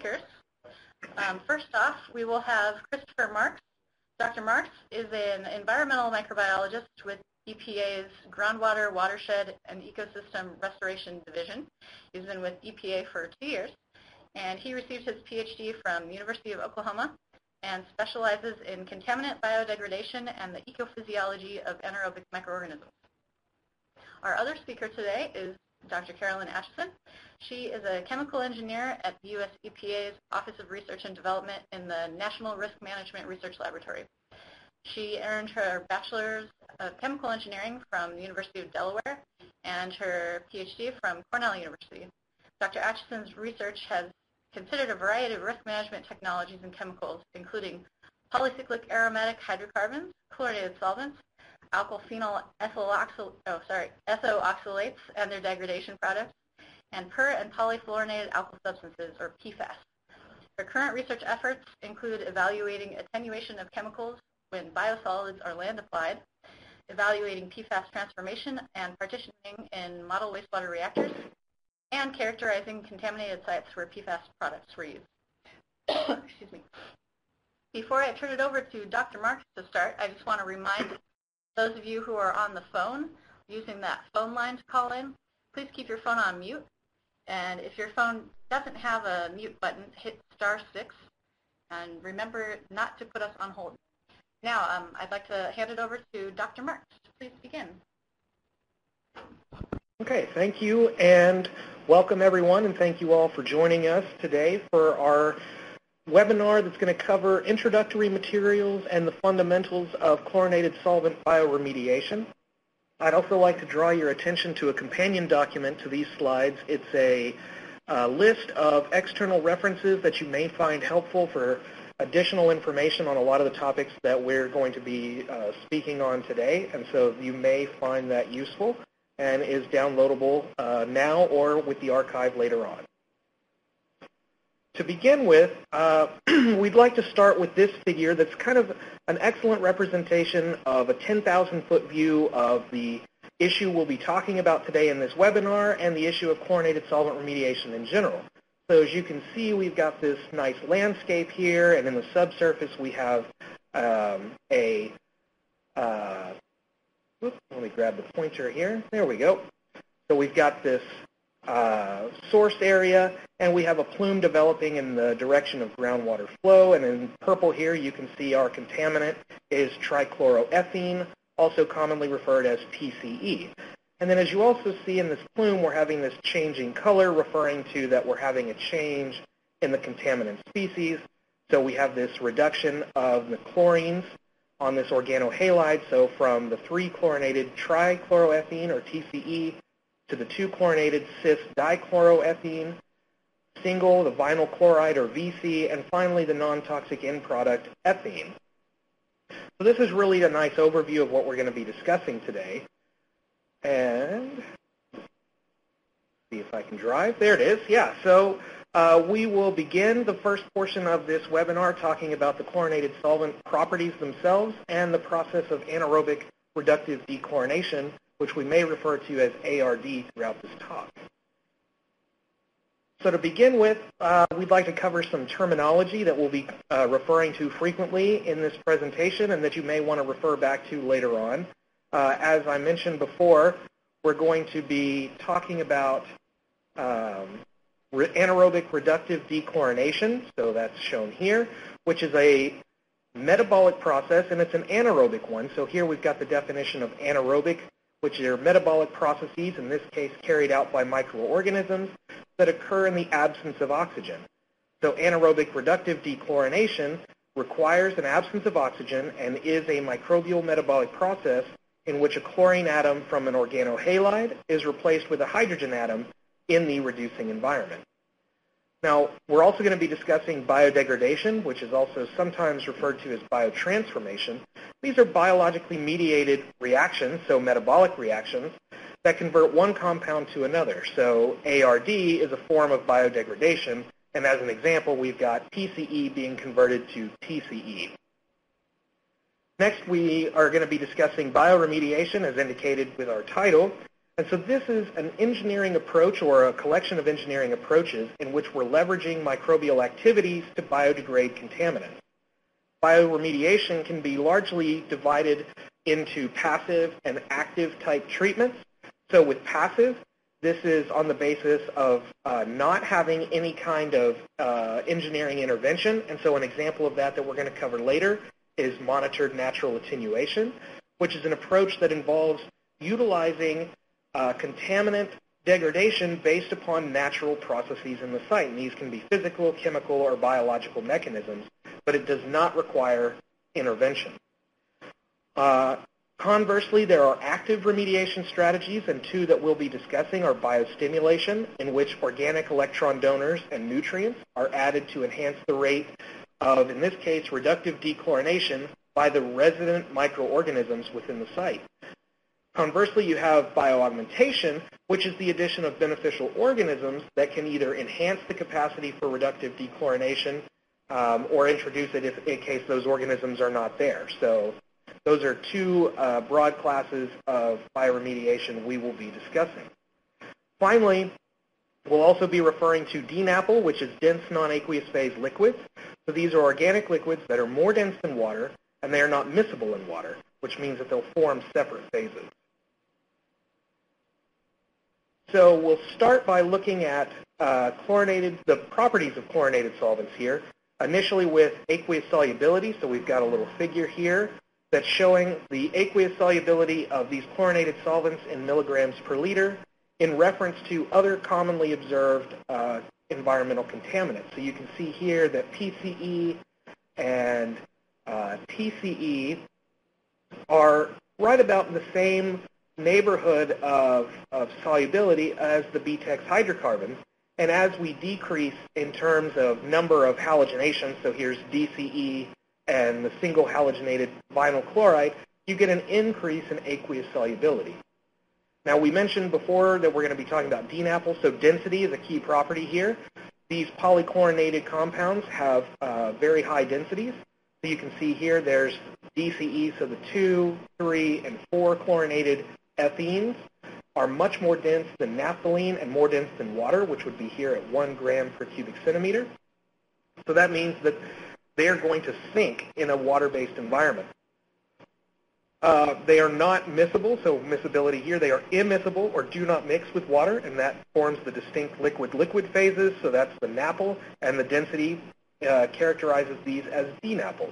speakers. First off, we will have Christopher Marks. Dr. Marks is an environmental microbiologist with EPA's Groundwater, Watershed, and Ecosystem Restoration Division. He's been with EPA for 2 years, and he received his PhD from the University of Oklahoma and specializes in contaminant biodegradation and the ecophysiology of anaerobic microorganisms. Our other speaker today is Dr. Carolyn Acheson. She is a chemical engineer at the U.S. EPA's Office of Research and Development in the National Risk Management Research Laboratory. She earned her Bachelor's of Chemical Engineering from the University of Delaware and her PhD from Cornell University. Dr. Acheson's research has considered a variety of risk management technologies and chemicals, including polycyclic aromatic hydrocarbons, chlorinated solvents, alkyl phenyl ethoxylates and their degradation products, and per- and polyfluorinated alkyl substances, or PFAS. Her current research efforts include evaluating attenuation of chemicals when biosolids are land applied, evaluating PFAS transformation and partitioning in model wastewater reactors, and characterizing contaminated sites where PFAS products were used. Excuse me. Before I turn it over to Dr. Marks to start, I just want to remind those of you who are on the phone using that phone line to call in, please keep your phone on mute. And if your phone doesn't have a mute button, hit *6. And remember not to put us on hold. Now, I'd like to hand it over to Dr. Marks. Please begin. Okay, thank you, and welcome everyone, and thank you all for joining us today for our webinar that's going to cover introductory materials and the fundamentals of chlorinated solvent bioremediation. I'd also like to draw your attention to a companion document to these slides. It's a list of external references that you may find helpful for additional information on a lot of the topics that we're going to be speaking on today, and so you may find that useful and is downloadable now or with the archive later on. To begin with, we'd like to start with this figure that's kind of an excellent representation of a 10,000-foot view of the issue we'll be talking about today in this webinar and the issue of chlorinated solvent remediation in general. So as you can see, we've got this nice landscape here, and in the subsurface we have let me grab the pointer here. There we go. So we've got this source area, and we have a plume developing in the direction of groundwater flow. And in purple here, you can see our contaminant is trichloroethene, also commonly referred as TCE. And then as you also see in this plume, we're having this changing color, referring to that we're having a change in the contaminant species. So we have this reduction of the chlorines on this organohalide, so from the 3-chlorinated trichloroethene, or TCE, to the 2-chlorinated cis-dichloroethene, single, the vinyl chloride, or VC, and finally the non-toxic end product, ethene. So this is really a nice overview of what we're going to be discussing today. And see if I can drive. There it is. Yeah, so we will begin the first portion of this webinar talking about the chlorinated solvent properties themselves and the process of anaerobic reductive dechlorination, which we may refer to as ARD throughout this talk. So to begin with, we'd like to cover some terminology that we'll be referring to frequently in this presentation and that you may want to refer back to later on. As I mentioned before, we're going to be talking about anaerobic reductive dechlorination, so that's shown here, which is a metabolic process, and it's an anaerobic one. So here we've got the definition of anaerobic, which are metabolic processes, in this case carried out by microorganisms, that occur in the absence of oxygen. So anaerobic reductive dechlorination requires an absence of oxygen and is a microbial metabolic process in which a chlorine atom from an organohalide is replaced with a hydrogen atom in the reducing environment. Now, we're also going to be discussing biodegradation, which is also sometimes referred to as biotransformation. These are biologically mediated reactions, so metabolic reactions, that convert one compound to another. So ARD is a form of biodegradation, and as an example, we've got PCE being converted to TCE. Next, we are going to be discussing bioremediation, as indicated with our title, And so this is an engineering approach or a collection of engineering approaches in which we're leveraging microbial activities to biodegrade contaminants. Bioremediation can be largely divided into passive and active type treatments. So with passive, this is on the basis of not having any kind of engineering intervention. And so an example of that we're going to cover later is monitored natural attenuation, which is an approach that involves utilizing contaminant degradation based upon natural processes in the site. And these can be physical, chemical, or biological mechanisms, but it does not require intervention. Conversely, there are active remediation strategies, and two that we'll be discussing are biostimulation, in which organic electron donors and nutrients are added to enhance the rate of, in this case, reductive dechlorination by the resident microorganisms within the site. Conversely, you have bioaugmentation, which is the addition of beneficial organisms that can either enhance the capacity for reductive dechlorination or introduce it in case those organisms are not there. So those are two broad classes of bioremediation we will be discussing. Finally, we'll also be referring to DNAPL, which is dense non-aqueous phase liquids. So these are organic liquids that are more dense than water, and they are not miscible in water, which means that they'll form separate phases. So we'll start by looking at the properties of chlorinated solvents here, initially with aqueous solubility. So we've got a little figure here that's showing the aqueous solubility of these chlorinated solvents in milligrams per liter in reference to other commonly observed environmental contaminants. So you can see here that PCE and TCE are right about in the same neighborhood of solubility as the BTEX hydrocarbons. And as we decrease in terms of number of halogenations, so here's DCE and the single halogenated vinyl chloride, you get an increase in aqueous solubility. Now, we mentioned before that we're going to be talking about DNAPL, so density is a key property here. These polychlorinated compounds have very high densities. So you can see here there's DCE, so the 2, 3, and 4 chlorinated ethines are much more dense than naphthalene and more dense than water, which would be here at 1 gram per cubic centimeter. So that means that they're going to sink in a water-based environment. They are not miscible, so miscibility here, they are immiscible or do not mix with water, and that forms the distinct liquid-liquid phases, so that's the NAPL, and the density characterizes these as DNAPLs.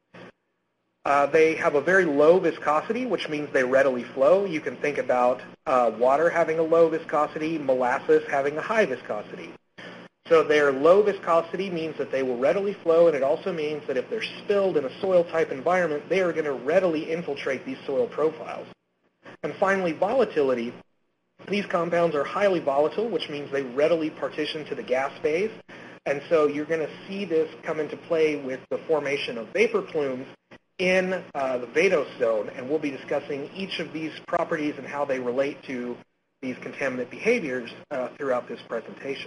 They have a very low viscosity, which means they readily flow. You can think about water having a low viscosity, molasses having a high viscosity. So their low viscosity means that they will readily flow, and it also means that if they're spilled in a soil-type environment, they are going to readily infiltrate these soil profiles. And finally, volatility. These compounds are highly volatile, which means they readily partition to the gas phase. And so you're going to see this come into play with the formation of vapor plumes in the vadose zone, and we'll be discussing each of these properties and how they relate to these contaminant behaviors throughout this presentation.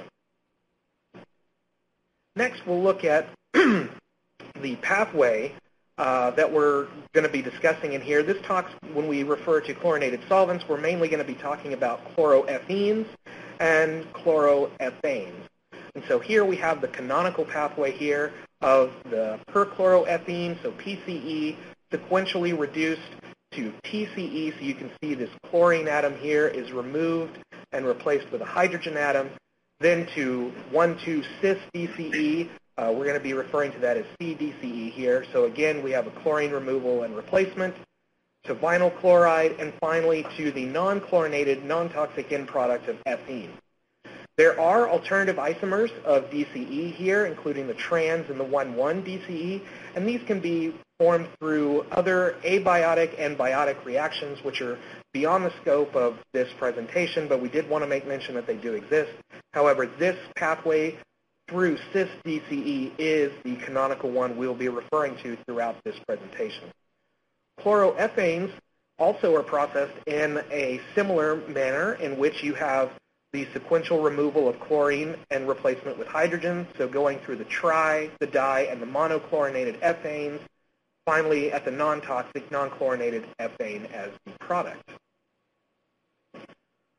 Next, we'll look at the pathway that we're going to be discussing in here. This talks, when we refer to chlorinated solvents, we're mainly going to be talking about chloroethene and chloroethanes. And so here we have the canonical pathway here of the perchloroethene, so PCE, sequentially reduced to TCE. So you can see this chlorine atom here is removed and replaced with a hydrogen atom. Then to 1,2-cis-DCE, we're going to be referring to that as CDCE here. So again, we have a chlorine removal and replacement, to vinyl chloride, and finally to the non-chlorinated, non-toxic end product of ethene. There are alternative isomers of DCE here, including the trans and the 1,1-DCE, and these can be formed through other abiotic and biotic reactions, which are beyond the scope of this presentation, but we did want to make mention that they do exist. However, this pathway through cis-DCE is the canonical one we'll be referring to throughout this presentation. Chloroethanes also are processed in a similar manner in which you have the sequential removal of chlorine and replacement with hydrogen, so going through the tri, the di, and the monochlorinated ethanes, finally at the non-toxic, non-chlorinated ethane as the product.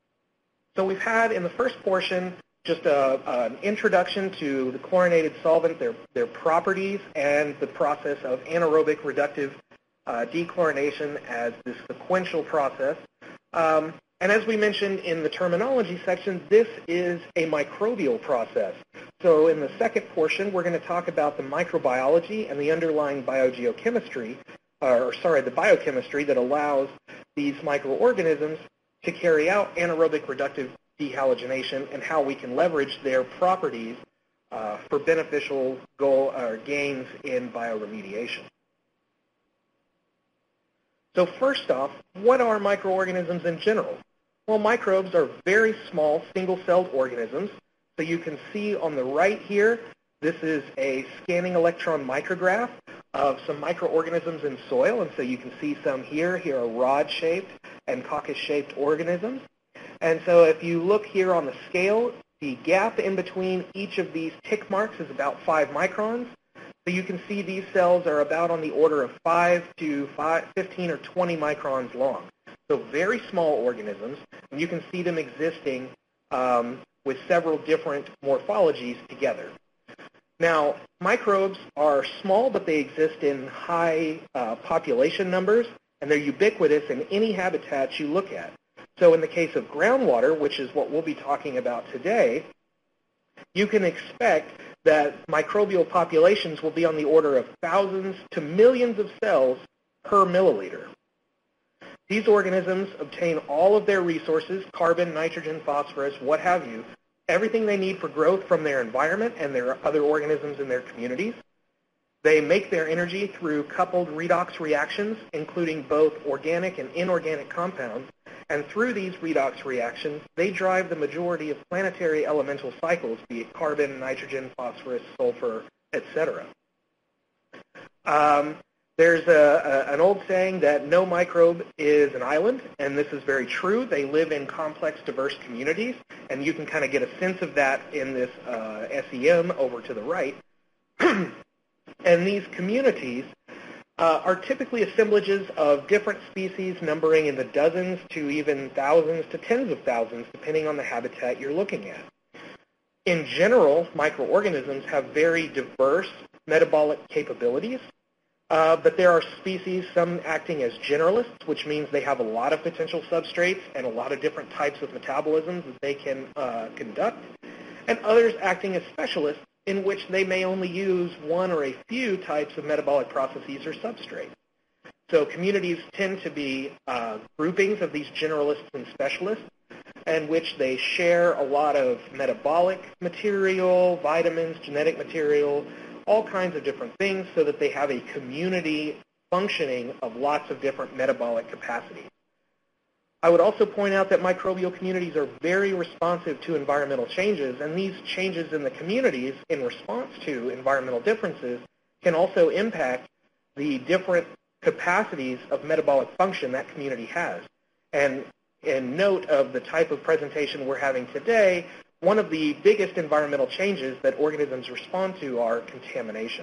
So we've had in the first portion just an introduction to the chlorinated solvent, their properties, and the process of anaerobic reductive dechlorination as this sequential process. And as we mentioned in the terminology section, this is a microbial process. So in the second portion, we're going to talk about the microbiology and the underlying biogeochemistry, the biochemistry that allows these microorganisms to carry out anaerobic reductive dehalogenation and how we can leverage their properties for beneficial gains in bioremediation. So first off, what are microorganisms in general? Well, microbes are very small single-celled organisms. So you can see on the right here, this is a scanning electron micrograph of some microorganisms in soil. And so you can see some here. Here are rod-shaped and coccus-shaped organisms. And so if you look here on the scale, the gap in between each of these tick marks is about 5 microns. So you can see these cells are about on the order of 5 to 15 or 20 microns long. So very small organisms, and you can see them existing with several different morphologies together. Now, microbes are small, but they exist in high population numbers, and they're ubiquitous in any habitat you look at. So in the case of groundwater, which is what we'll be talking about today, you can expect that microbial populations will be on the order of thousands to millions of cells per milliliter. These organisms obtain all of their resources, carbon, nitrogen, phosphorus, what have you, everything they need for growth from their environment and their other organisms in their communities. They make their energy through coupled redox reactions, including both organic and inorganic compounds. And through these redox reactions, they drive the majority of planetary elemental cycles, be it carbon, nitrogen, phosphorus, sulfur, etc. There's an old saying that no microbe is an island, and this is very true. They live in complex, diverse communities, and you can kind of get a sense of that in this SEM over to the right. And these communities are typically assemblages of different species numbering in the dozens to even thousands to tens of thousands, depending on the habitat you're looking at. In general, microorganisms have very diverse metabolic capabilities. But there are species, some acting as generalists, which means they have a lot of potential substrates and a lot of different types of metabolisms that they can conduct, and others acting as specialists, in which they may only use one or a few types of metabolic processes or substrates. So communities tend to be groupings of these generalists and specialists, in which they share a lot of metabolic material, vitamins, genetic material, all kinds of different things, so that they have a community functioning of lots of different metabolic capacities. I would also point out that microbial communities are very responsive to environmental changes, and these changes in the communities in response to environmental differences can also impact the different capacities of metabolic function that community has. And in note of the type of presentation we're having today, one of the biggest environmental changes that organisms respond to are contamination.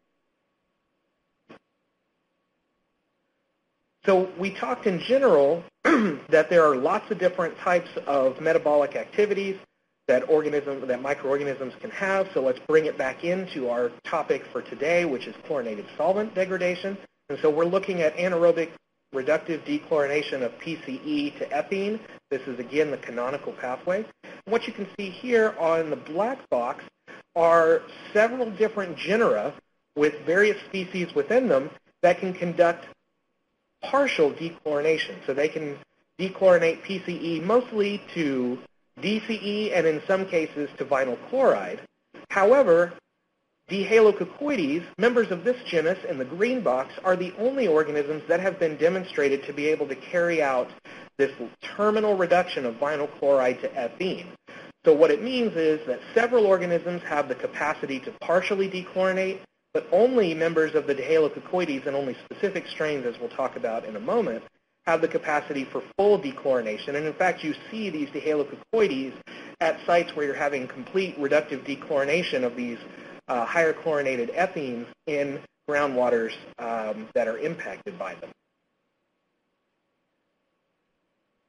So we talked in general that there are lots of different types of metabolic activities that microorganisms can have. So let's bring it back into our topic for today, which is chlorinated solvent degradation. And so we're looking at anaerobic reductive dechlorination of PCE to ethene. This is, again, the canonical pathway. And what you can see here on the black box are several different genera with various species within them that can conduct partial dechlorination. So they can dechlorinate PCE mostly to DCE and in some cases to vinyl chloride. However, Dihalococoides, members of this genus in the green box, are the only organisms that have been demonstrated to be able to carry out this terminal reduction of vinyl chloride to ethene. So what it means is that several organisms have the capacity to partially dechlorinate, but only members of the Dihalococoides, and only specific strains, as we'll talk about in a moment, have the capacity for full dechlorination. And in fact, you see these Dihalococoides at sites where you're having complete reductive dechlorination of these higher chlorinated ethenes in groundwaters that are impacted by them.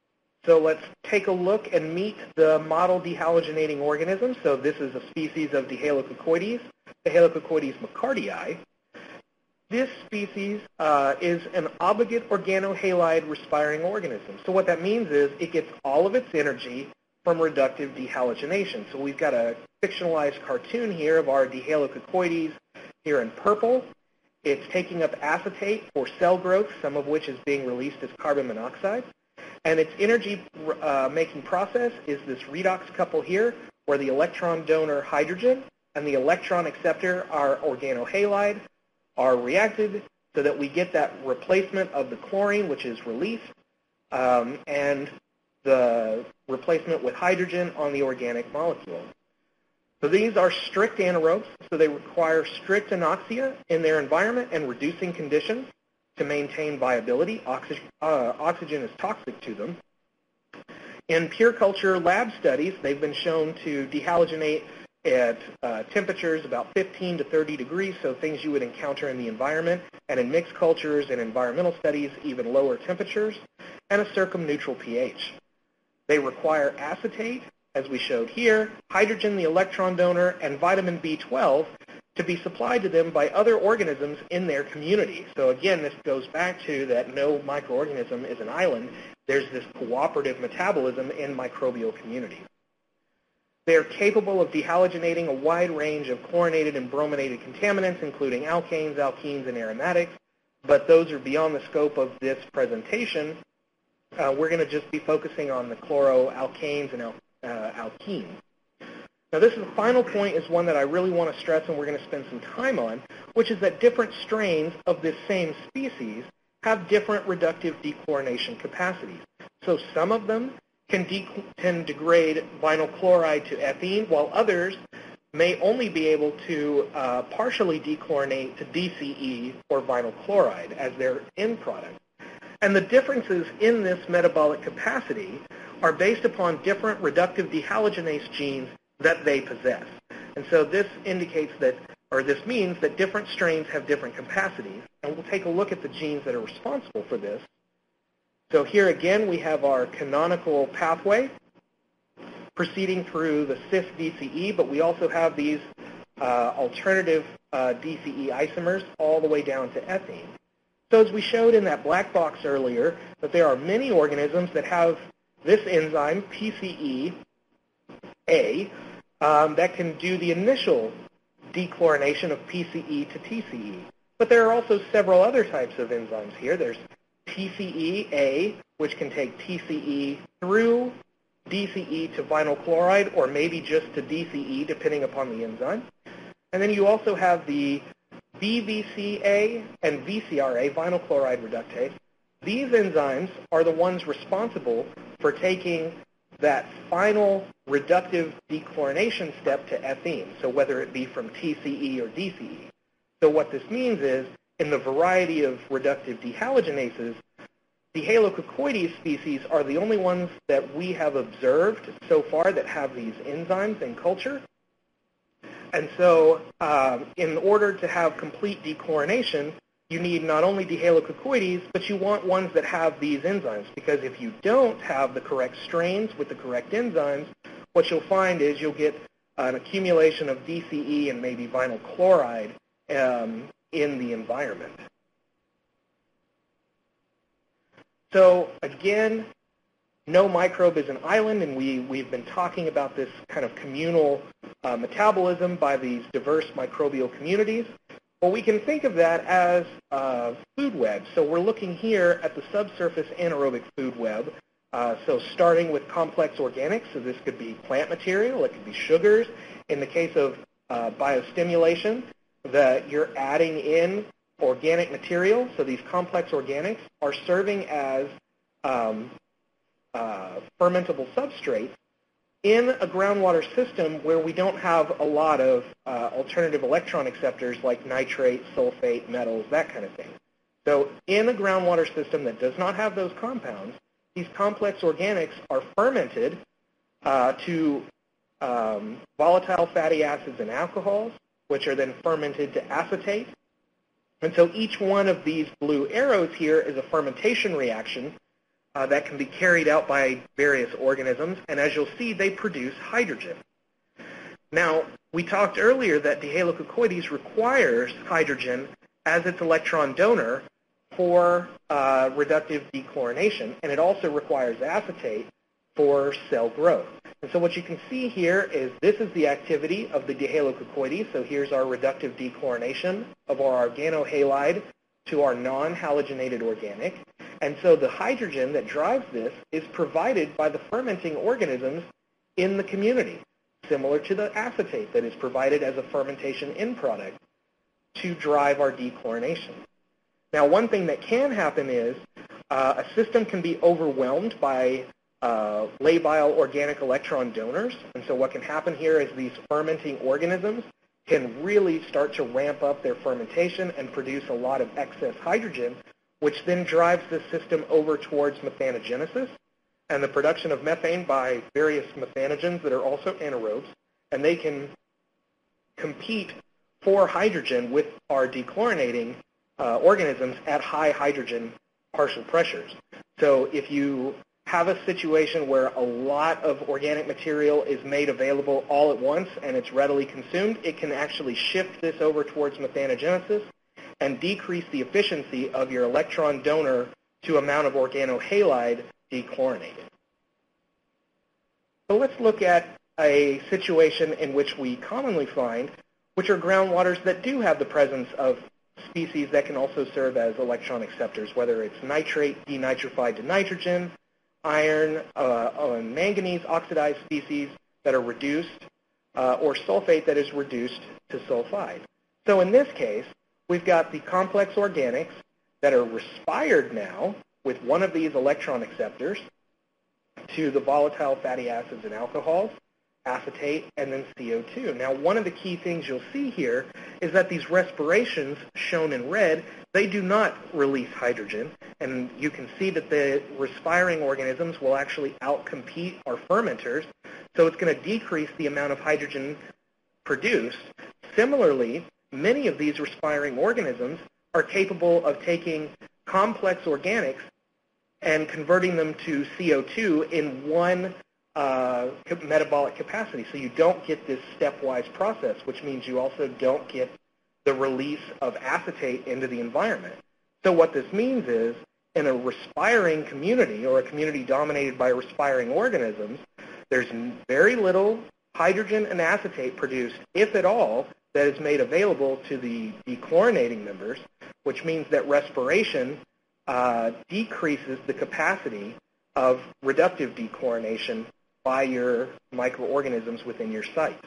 So let's take a look and meet the model dehalogenating organism. So this is a species of Dihalococoides, Dihalococoides mccartyi. This species is an obligate organohalide respiring organism. So what that means is it gets all of its energy from reductive dehalogenation. So we've got a fictionalized cartoon here of our Dihalococoides here in purple. It's taking up acetate for cell growth, some of which is being released as carbon monoxide. And its energy making process is this redox couple here, where the electron donor hydrogen and the electron acceptor, our organohalide, are reacted so that we get that replacement of the chlorine, which is released, and the replacement with hydrogen on the organic molecule. So these are strict anaerobes, so they require strict anoxia in their environment and reducing conditions to maintain viability. Oxygen is toxic to them. In pure culture lab studies, they've been shown to dehalogenate at temperatures about 15 to 30 degrees, so things you would encounter in the environment, and in mixed cultures and environmental studies, even lower temperatures, and a circumneutral pH. They require acetate, as we showed here, hydrogen, the electron donor, and vitamin B12 to be supplied to them by other organisms in their community. So again, this goes back to that no microorganism is an island. There's this cooperative metabolism in microbial communities. They are capable of dehalogenating a wide range of chlorinated and brominated contaminants, including alkanes, alkenes, and aromatics, but those are beyond the scope of this presentation. We're going to just be focusing on the chloroalkanes and alkenes. Now this is the final point, is one that I really want to stress and we're going to spend some time on, which is that different strains of this same species have different reductive dechlorination capacities. So some of them can degrade vinyl chloride to ethene, while others may only be able to partially dechlorinate to DCE or vinyl chloride as their end product. And the differences in this metabolic capacity are based upon different reductive dehalogenase genes that they possess. And so this indicates that, or this means that different strains have different capacities. And we'll take a look at the genes that are responsible for this. So here again, we have our canonical pathway proceeding through the cis-DCE, but we also have these alternative DCE isomers all the way down to ethene. So as we showed in that black box earlier, that there are many organisms that have this enzyme, PCE-A, that can do the initial dechlorination of PCE to TCE. But there are also several other types of enzymes here. There's TCE-A, which can take TCE through DCE to vinyl chloride, or maybe just to DCE, depending upon the enzyme. And then you also have the BVCA and VCRA, vinyl chloride reductase. These enzymes are the ones responsible for taking that final reductive dechlorination step to ethene, so whether it be from TCE or DCE. So what this means is, in the variety of reductive dehalogenases, the Dihalococoides species are the only ones that we have observed so far that have these enzymes in culture. And so in order to have complete dechlorination, you need not only Dihalococoides, but you want ones that have these enzymes, because if you don't have the correct strains with the correct enzymes, what you'll find is you'll get an accumulation of DCE and maybe vinyl chloride in the environment. So again, no microbe is an island, and we've been talking about this kind of communal metabolism by these diverse microbial communities. Well, we can think of that as food webs. So we're looking here at the subsurface anaerobic food web. So starting with complex organics, so this could be plant material, it could be sugars. In the case of biostimulation, that you're adding in organic material. So these complex organics are serving as fermentable substrates in a groundwater system where we don't have a lot of alternative electron acceptors like nitrate, sulfate, metals, that kind of thing. So in a groundwater system that does not have those compounds, these complex organics are fermented to volatile fatty acids and alcohols, which are then fermented to acetate. And so each one of these blue arrows here is a fermentation reaction that can be carried out by various organisms, and as you'll see, they produce hydrogen. Now, we talked earlier that Dihalococoides requires hydrogen as its electron donor for reductive dechlorination, and it also requires acetate for cell growth. And so what you can see here is this is the activity of the Dihalococoides. So here's our reductive dechlorination of our organohalide to our non-halogenated organic. And so the hydrogen that drives this is provided by the fermenting organisms in the community, similar to the acetate that is provided as a fermentation end product to drive our dechlorination. Now, one thing that can happen is a system can be overwhelmed by labile organic electron donors. And so what can happen here is these fermenting organisms can really start to ramp up their fermentation and produce a lot of excess hydrogen, which then drives the system over towards methanogenesis and the production of methane by various methanogens that are also anaerobes, and they can compete for hydrogen with our dechlorinating organisms at high hydrogen partial pressures. So if you have a situation where a lot of organic material is made available all at once and it's readily consumed, it can actually shift this over towards methanogenesis and decrease the efficiency of your electron donor to amount of organohalide dechlorinated. So let's look at a situation in which we commonly find, which are groundwaters that do have the presence of species that can also serve as electron acceptors, whether it's nitrate denitrified to nitrogen, iron, manganese oxidized species that are reduced, or sulfate that is reduced to sulfide. So in this case, we've got the complex organics that are respired now with one of these electron acceptors to the volatile fatty acids and alcohols, acetate, and then CO2. Now, one of the key things you'll see here is that these respirations shown in red, they do not release hydrogen, and you can see that the respiring organisms will actually outcompete our fermenters, so it's going to decrease the amount of hydrogen produced. Similarly, many of these respiring organisms are capable of taking complex organics and converting them to CO2 in one metabolic capacity. So you don't get this stepwise process, which means you also don't get the release of acetate into the environment. So what this means is, in a respiring community, or a community dominated by respiring organisms, there's very little hydrogen and acetate produced, if at all, that is made available to the dechlorinating members, which means that respiration decreases the capacity of reductive dechlorination by your microorganisms within your site.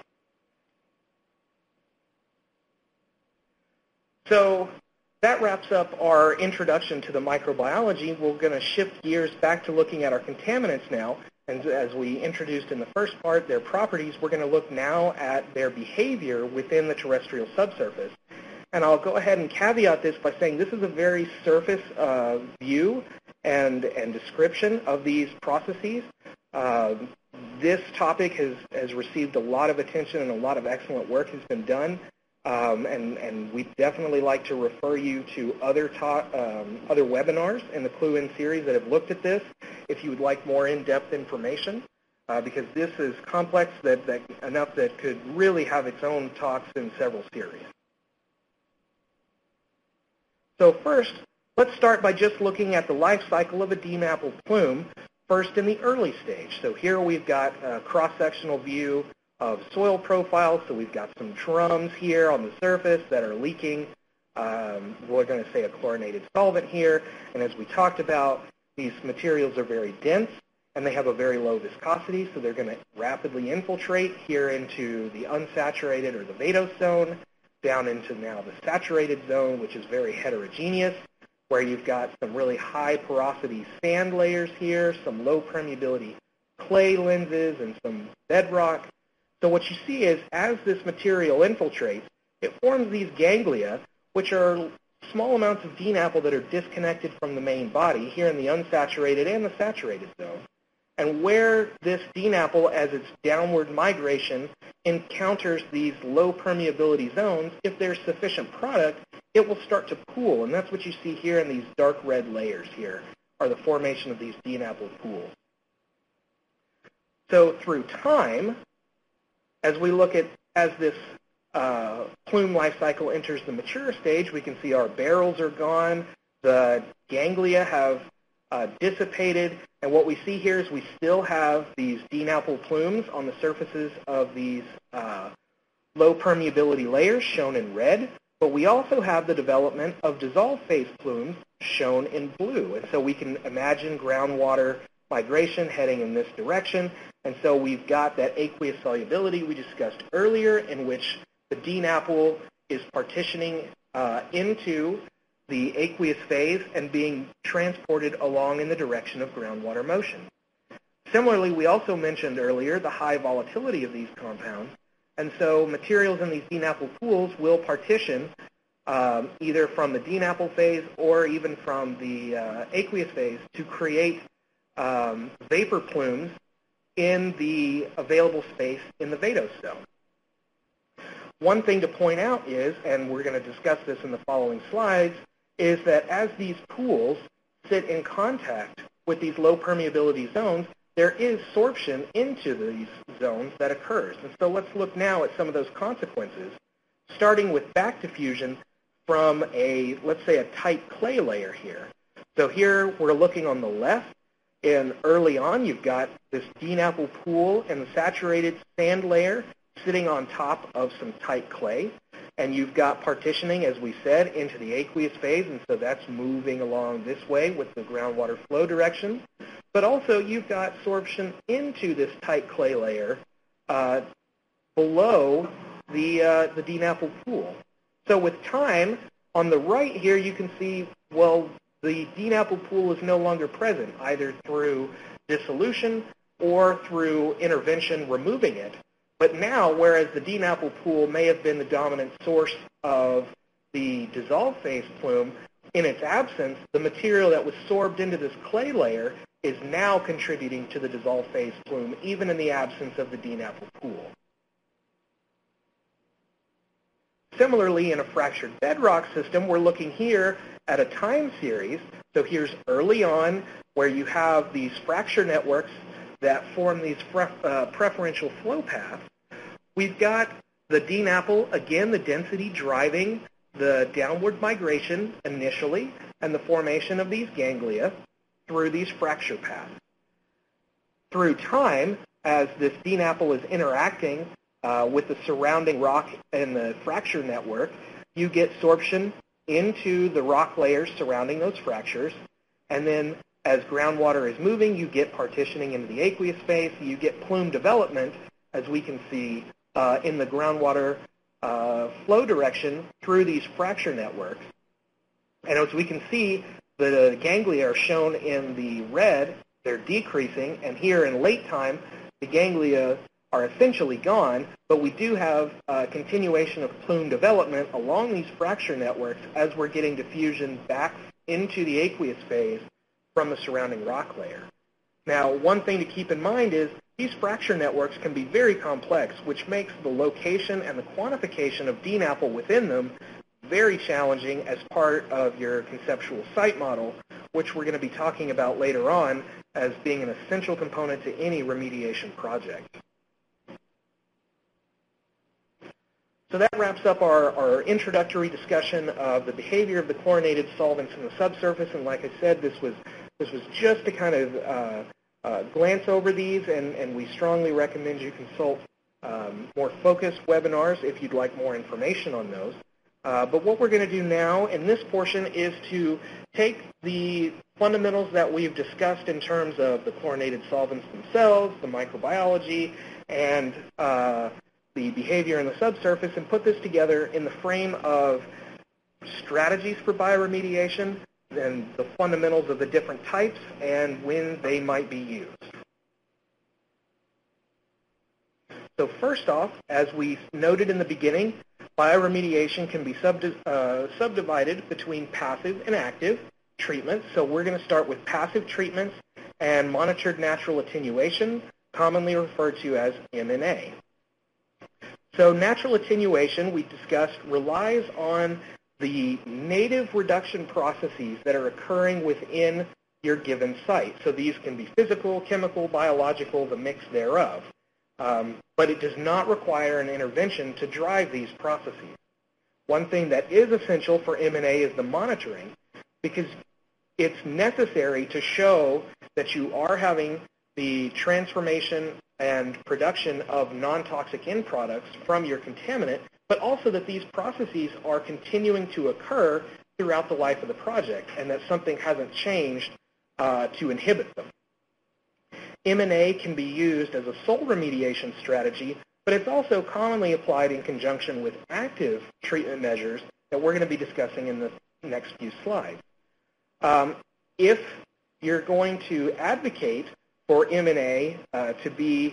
So that wraps up our introduction to the microbiology. We're going to shift gears back to looking at our contaminants now. And as we introduced in the first part, their properties, we're going to look now at their behavior within the terrestrial subsurface. And I'll go ahead and caveat this by saying this is a very surface view and description of these processes. This topic has received a lot of attention, and a lot of excellent work has been done. And we'd definitely like to refer you to other webinars in the Clue In series that have looked at this if you would like more in-depth information, because this is complex enough that could really have its own talks in several series. So first, let's start by just looking at the life cycle of a DMAPL plume, first in the early stage. So here we've got a cross-sectional view of soil profiles. So we've got some drums here on the surface that are leaking. We're going to say a chlorinated solvent here. And as we talked about, these materials are very dense, and they have a very low viscosity, so they're going to rapidly infiltrate here into the unsaturated or the vadose zone, down into now the saturated zone, which is very heterogeneous, where you've got some really high porosity sand layers here, some low permeability clay lenses, and some bedrock. So what you see is, as this material infiltrates, it forms these ganglia, which are small amounts of DNAPL that are disconnected from the main body here in the unsaturated and the saturated zone. And where this DNAPL, as its downward migration, encounters these low permeability zones, if there's sufficient product, it will start to pool. And that's what you see here in these dark red layers here, are the formation of these DNAPL pools. So through time, as we look at, as this plume life cycle enters the mature stage, we can see our barrels are gone, the ganglia have dissipated, and what we see here is we still have these DNAPL plumes on the surfaces of these low permeability layers shown in red, but we also have the development of dissolved phase plumes shown in blue. And so we can imagine groundwater migration heading in this direction. And so we've got that aqueous solubility we discussed earlier, in which the DNAPL is partitioning into the aqueous phase and being transported along in the direction of groundwater motion. Similarly, we also mentioned earlier the high volatility of these compounds. And so materials in these DNAPL pools will partition either from the DNAPL phase or even from the aqueous phase to create vapor plumes in the available space in the vadose zone. One thing to point out is, and we're going to discuss this in the following slides, is that as these pools sit in contact with these low permeability zones, there is sorption into these zones that occurs. And so let's look now at some of those consequences, starting with back diffusion from a, let's say, a tight clay layer here. So here we're looking on the left, and early on you've got this DNAPL pool and the saturated sand layer sitting on top of some tight clay. And you've got partitioning, as we said, into the aqueous phase, and so that's moving along this way with the groundwater flow direction. But also you've got sorption into this tight clay layer below the DNAPL pool. So with time, on the right here you can see, well, the DNAPL pool is no longer present, either through dissolution or through intervention removing it. But now, whereas the DNAPL pool may have been the dominant source of the dissolved phase plume, in its absence, the material that was sorbed into this clay layer is now contributing to the dissolved phase plume, even in the absence of the DNAPL pool. Similarly, in a fractured bedrock system, we're looking here at a time series. So here's early on where you have these fracture networks that form these preferential flow paths. We've got the DNAPL, again, the density driving the downward migration initially and the formation of these ganglia through these fracture paths. Through time, as this DNAPL is interacting with the surrounding rock and the fracture network, you get sorption into the rock layers surrounding those fractures, and then as groundwater is moving, you get partitioning into the aqueous phase. You get plume development, as we can see in the groundwater flow direction through these fracture networks. And as we can see, the ganglia are shown in the red. They're decreasing, and here in late time, the ganglia are essentially gone, but we do have a continuation of plume development along these fracture networks as we're getting diffusion back into the aqueous phase from the surrounding rock layer. Now, one thing to keep in mind is these fracture networks can be very complex, which makes the location and the quantification of DNAPL within them very challenging as part of your conceptual site model, which we're going to be talking about later on as being an essential component to any remediation project. So that wraps up our introductory discussion of the behavior of the chlorinated solvents in the subsurface. And like I said, this was just to kind of glance over these, and we strongly recommend you consult more focused webinars if you'd like more information on those. But what we're going to do now in this portion is to take the fundamentals that we've discussed in terms of the chlorinated solvents themselves, the microbiology, and the behavior in the subsurface, and put this together in the frame of strategies for bioremediation and the fundamentals of the different types and when they might be used. So first off, as we noted in the beginning, bioremediation can be subdivided between passive and active treatments. So we're going to start with passive treatments and monitored natural attenuation, commonly referred to as M&A. So natural attenuation, we discussed, relies on the native reduction processes that are occurring within your given site. So these can be physical, chemical, biological, the mix thereof. But it does not require an intervention to drive these processes. One thing that is essential for M&A is the monitoring, because it's necessary to show that you are having the transformation and production of non-toxic end products from your contaminant, but also that these processes are continuing to occur throughout the life of the project and that something hasn't changed to inhibit them. M&A can be used as a sole remediation strategy, but it's also commonly applied in conjunction with active treatment measures that we're going to be discussing in the next few slides. If you're going to advocate for M&A to be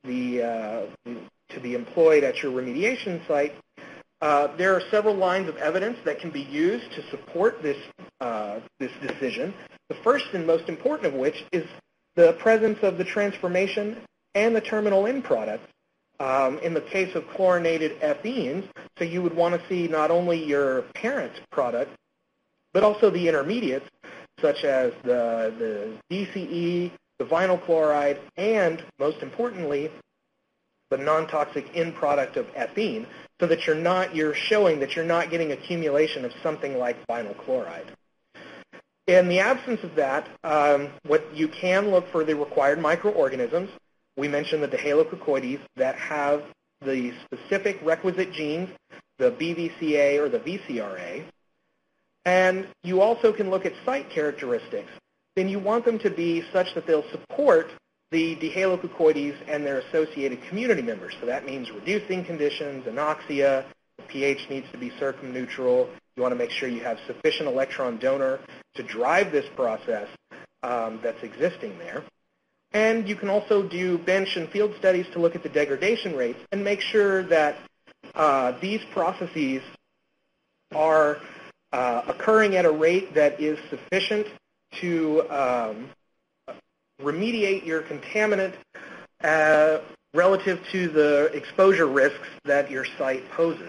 employed at your remediation site, there are several lines of evidence that can be used to support this decision. The first and most important of which is the presence of the transformation and the terminal end products. In the case of chlorinated ethines, so you would want to see not only your parent product, but also the intermediates, such as the DCE, the vinyl chloride, and, most importantly, the non-toxic end product of ethene, so that you're showing that you're not getting accumulation of something like vinyl chloride. In the absence of that, what you can look for the required microorganisms. We mentioned the Dihalococoides that have the specific requisite genes, the BVCA or the VCRA. And you also can look at site characteristics. Then you want them to be such that they'll support the Dihalococoides and their associated community members. So that means reducing conditions, anoxia, the pH needs to be circumneutral. You want to make sure you have sufficient electron donor to drive this process that's existing there. And you can also do bench and field studies to look at the degradation rates and make sure that these processes are occurring at a rate that is sufficient to remediate your contaminant relative to the exposure risks that your site poses.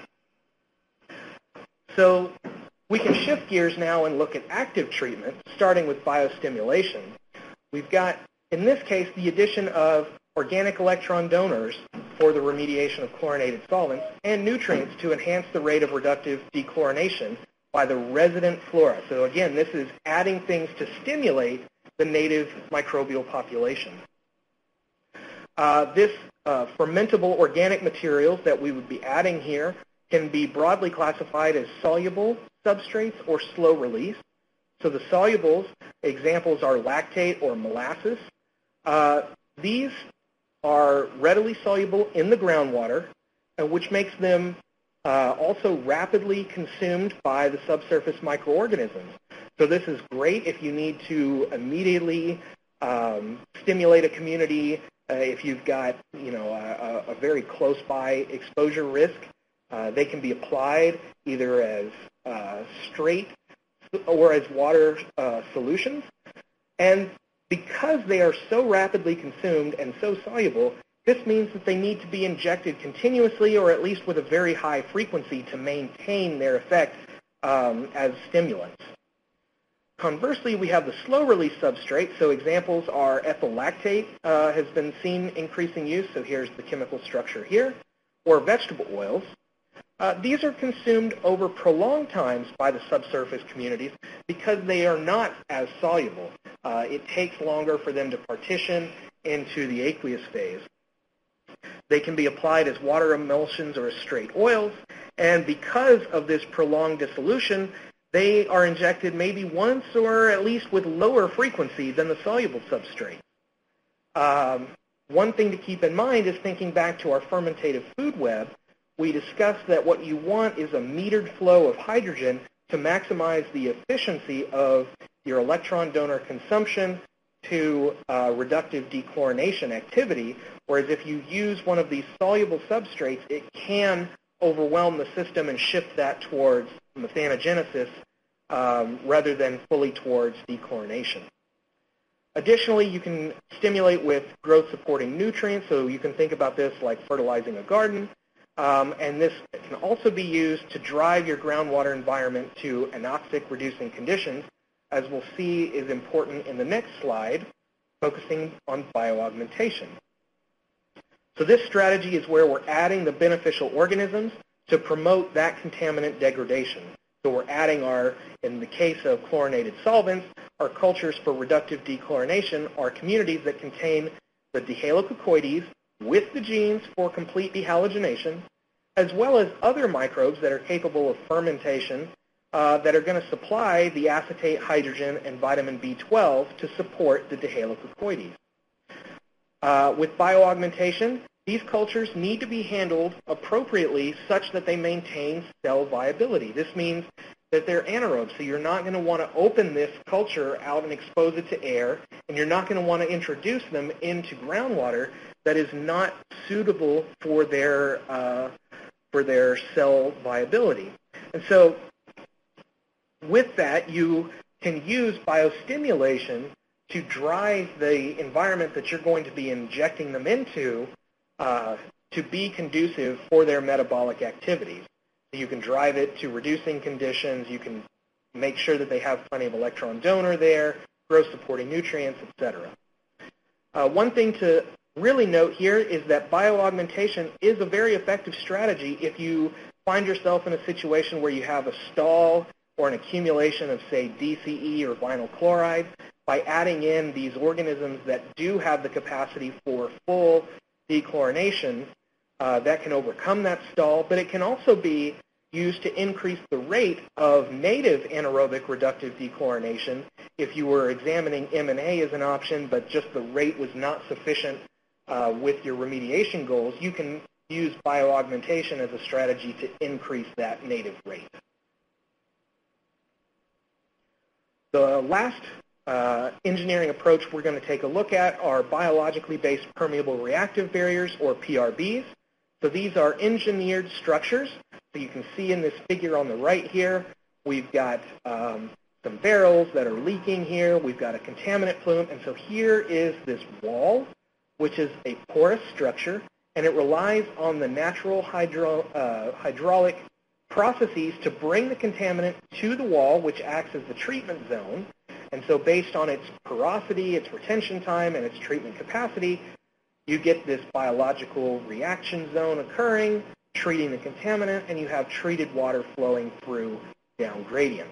So we can shift gears now and look at active treatment, starting with biostimulation. We've got, in this case, the addition of organic electron donors for the remediation of chlorinated solvents and nutrients to enhance the rate of reductive dechlorination by the resident flora. So again, this is adding things to stimulate the native microbial population. This fermentable organic materials that we would be adding here can be broadly classified as soluble substrates or slow release. So the solubles, examples are lactate or molasses. These are readily soluble in the groundwater, which makes them also rapidly consumed by the subsurface microorganisms. So this is great if you need to immediately stimulate a community, if you've got a very close by exposure risk. They can be applied either as straight or as water solutions. And because they are so rapidly consumed and so soluble, this means that they need to be injected continuously or at least with a very high frequency to maintain their effect as stimulants. Conversely, we have the slow-release substrate. So examples are ethyl lactate has been seen increasing use. So here's the chemical structure here. Or vegetable oils. These are consumed over prolonged times by the subsurface communities because they are not as soluble. It takes longer for them to partition into the aqueous phase. They can be applied as water emulsions or as straight oils, and because of this prolonged dissolution, they are injected maybe once or at least with lower frequency than the soluble substrate. One thing to keep in mind is thinking back to our fermentative food web. We discussed that what you want is a metered flow of hydrogen to maximize the efficiency of your electron donor consumption to reductive dechlorination activity, whereas if you use one of these soluble substrates, it can overwhelm the system and shift that towards methanogenesis rather than fully towards dechlorination. Additionally, you can stimulate with growth-supporting nutrients, so you can think about this like fertilizing a garden. And this can also be used to drive your groundwater environment to anoxic reducing conditions as we'll see, is important in the next slide, focusing on bioaugmentation. So this strategy is where we're adding the beneficial organisms to promote that contaminant degradation. So we're adding in the case of chlorinated solvents, our cultures for reductive dechlorination are communities that contain the dihalococoides with the genes for complete dehalogenation, as well as other microbes that are capable of fermentation that are going to supply the acetate hydrogen and vitamin B12 to support the dihalococoides. With bioaugmentation, these cultures need to be handled appropriately such that they maintain cell viability. This means that they're anaerobe, so you're not going to want to open this culture out and expose it to air, and you're not going to want to introduce them into groundwater that is not suitable for their cell viability. And so with that, you can use biostimulation to drive the environment that you're going to be injecting them into to be conducive for their metabolic activities. So you can drive it to reducing conditions. You can make sure that they have plenty of electron donor there, growth supporting nutrients, etc. One thing to really note here is that bioaugmentation is a very effective strategy if you find yourself in a situation where you have a stall or an accumulation of, say, DCE or vinyl chloride. By adding in these organisms that do have the capacity for full dechlorination, that can overcome that stall, but it can also be used to increase the rate of native anaerobic reductive dechlorination. If you were examining M&A as an option, but just the rate was not sufficient with your remediation goals, you can use bioaugmentation as a strategy to increase that native rate. The last engineering approach we're going to take a look at are biologically based permeable reactive barriers, or PRBs. So these are engineered structures. So you can see in this figure on the right here, we've got some barrels that are leaking here. We've got a contaminant plume. And so here is this wall, which is a porous structure, and it relies on the natural hydraulic processes to bring the contaminant to the wall, which acts as the treatment zone. And so based on its porosity, its retention time, and its treatment capacity, you get this biological reaction zone occurring, treating the contaminant, and you have treated water flowing through down gradient.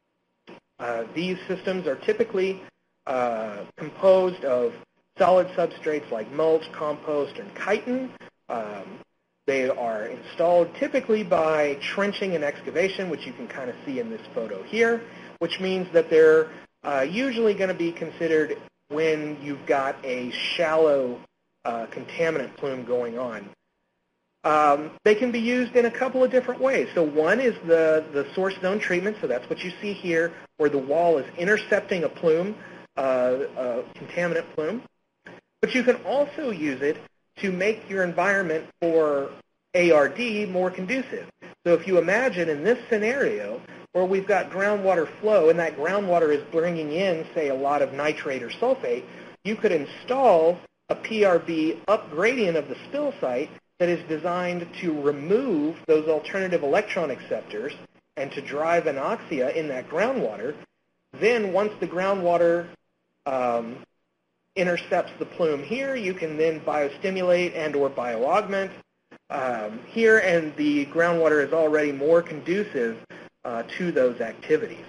These systems are typically composed of solid substrates like mulch, compost, and chitin. They are installed typically by trenching and excavation, which you can kind of see in this photo here, which means that they're usually going to be considered when you've got a shallow contaminant plume going on. They can be used in a couple of different ways. So one is the source zone treatment, so that's what you see here, where the wall is intercepting a plume, a contaminant plume. But you can also use it to make your environment for ARD more conducive. So if you imagine in this scenario where we've got groundwater flow and that groundwater is bringing in, say, a lot of nitrate or sulfate, you could install a PRB up gradient of the spill site that is designed to remove those alternative electron acceptors and to drive anoxia in that groundwater. Then once the groundwater intercepts the plume here, you can then biostimulate and or bioaugment here, and the groundwater is already more conducive to those activities.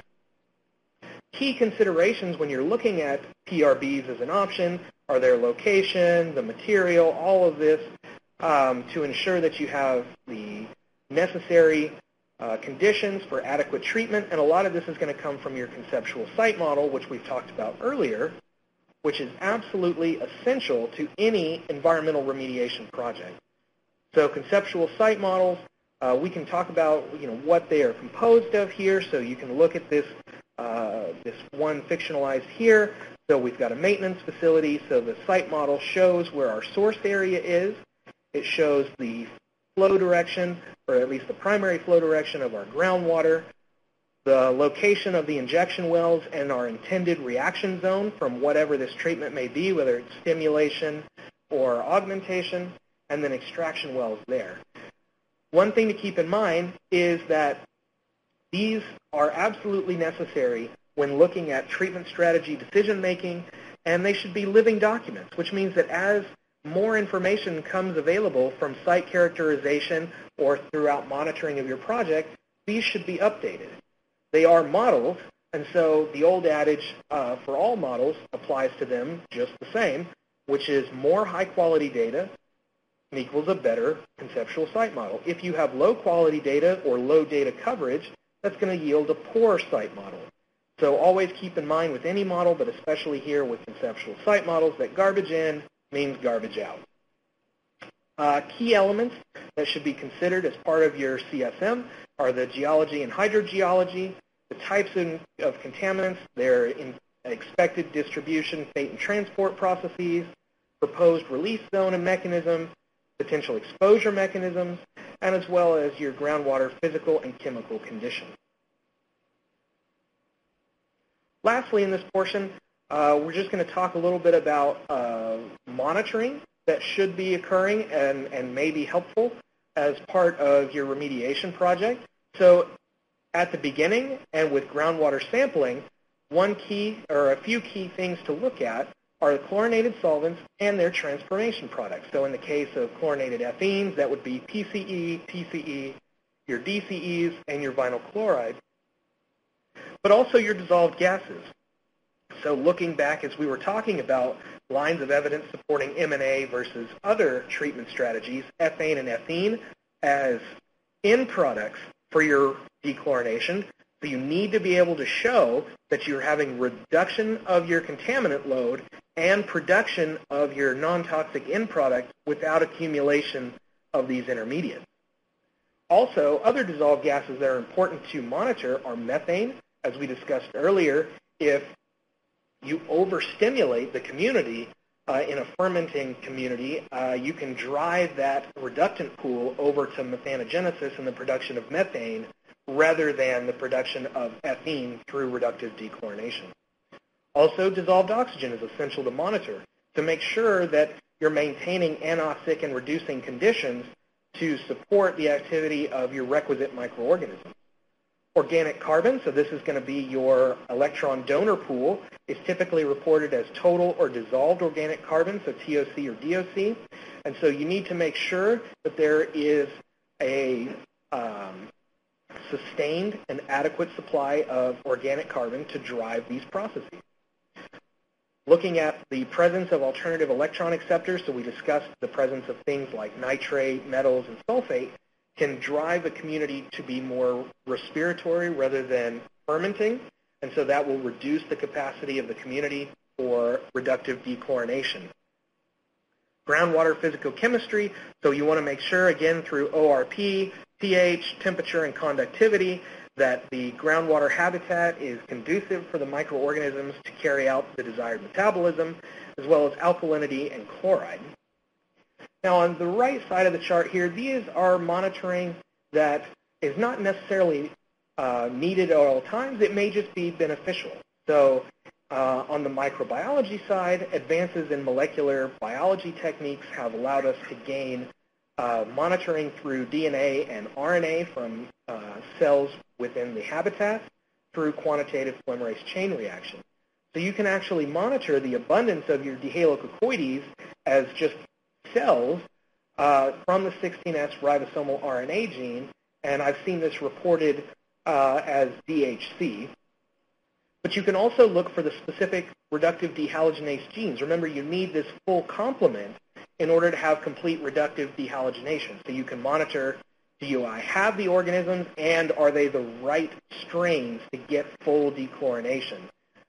Key considerations when you're looking at PRBs as an option are their location, the material, all of this, to ensure that you have the necessary conditions for adequate treatment, and a lot of this is going to come from your conceptual site model, which we've talked about earlier, which is absolutely essential to any environmental remediation project. So conceptual site models, we can talk about what they are composed of here. So you can look at this this one fictionalized here. So we've got a maintenance facility. So the site model shows where our source area is. It shows the flow direction, or at least the primary flow direction of our groundwater, the location of the injection wells, and our intended reaction zone from whatever this treatment may be, whether it's stimulation or augmentation, and then extraction wells there. One thing to keep in mind is that these are absolutely necessary when looking at treatment strategy decision-making, and they should be living documents, which means that as more information comes available from site characterization or throughout monitoring of your project, these should be updated. They are models, and so the old adage for all models applies to them just the same, which is more high-quality data equals a better conceptual site model. If you have low-quality data or low data coverage, that's going to yield a poor site model. So always keep in mind with any model, but especially here with conceptual site models, that garbage in means garbage out. Key elements that should be considered as part of your CSM are the geology and hydrogeology, the types of contaminants, their expected distribution, fate, and transport processes, proposed release zone and mechanism, potential exposure mechanisms, and as well as your groundwater physical and chemical conditions. Lastly, in this portion, we're just going to talk a little bit about monitoring that should be occurring and may be helpful as part of your remediation project. So at the beginning and with groundwater sampling, one key or a few key things to look at are the chlorinated solvents and their transformation products. So in the case of chlorinated ethines, that would be PCE, TCE, your DCEs, and your vinyl chloride, but also your dissolved gases. So looking back as we were talking about lines of evidence supporting M&A versus other treatment strategies, ethane and ethene as end products for your dechlorination, so you need to be able to show that you're having reduction of your contaminant load and production of your non-toxic end product without accumulation of these intermediates. Also, other dissolved gases that are important to monitor are methane. As we discussed earlier, if you overstimulate the community in a fermenting community, you can drive that reductant pool over to methanogenesis and the production of methane rather than the production of ethene through reductive dechlorination. Also, dissolved oxygen is essential to monitor to make sure that you're maintaining anoxic and reducing conditions to support the activity of your requisite microorganisms. Organic carbon, so this is going to be your electron donor pool, is typically reported as total or dissolved organic carbon, so TOC or DOC. And so you need to make sure that there is a sustained and adequate supply of organic carbon to drive these processes. Looking at the presence of alternative electron acceptors, so we discussed the presence of things like nitrate, metals, and sulfate, can drive a community to be more respiratory rather than fermenting, and so that will reduce the capacity of the community for reductive dechlorination. Groundwater physicochemistry, so you want to make sure, again, through ORP, pH, temperature, and conductivity, that the groundwater habitat is conducive for the microorganisms to carry out the desired metabolism, as well as alkalinity and chloride. Now, on the right side of the chart here, these are monitoring that is not necessarily needed at all times. It may just be beneficial. So on the microbiology side, advances in molecular biology techniques have allowed us to gain monitoring through DNA and RNA from cells within the habitat through quantitative polymerase chain reaction. So you can actually monitor the abundance of your dihalococoides as just cells from the 16S ribosomal RNA gene, and I've seen this reported as DHC. But you can also look for the specific reductive dehalogenase genes. Remember, you need this full complement in order to have complete reductive dehalogenation. So you can monitor, do I have the organisms, and are they the right strains to get full dechlorination?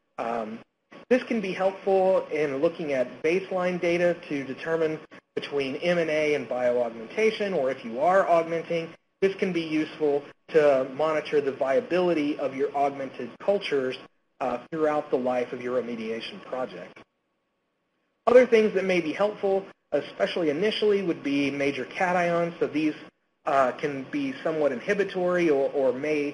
This can be helpful in looking at baseline data to determine between M&A and bioaugmentation, or if you are augmenting, this can be useful to monitor the viability of your augmented cultures throughout the life of your remediation project. Other things that may be helpful, especially initially, would be major cations. So these can be somewhat inhibitory or may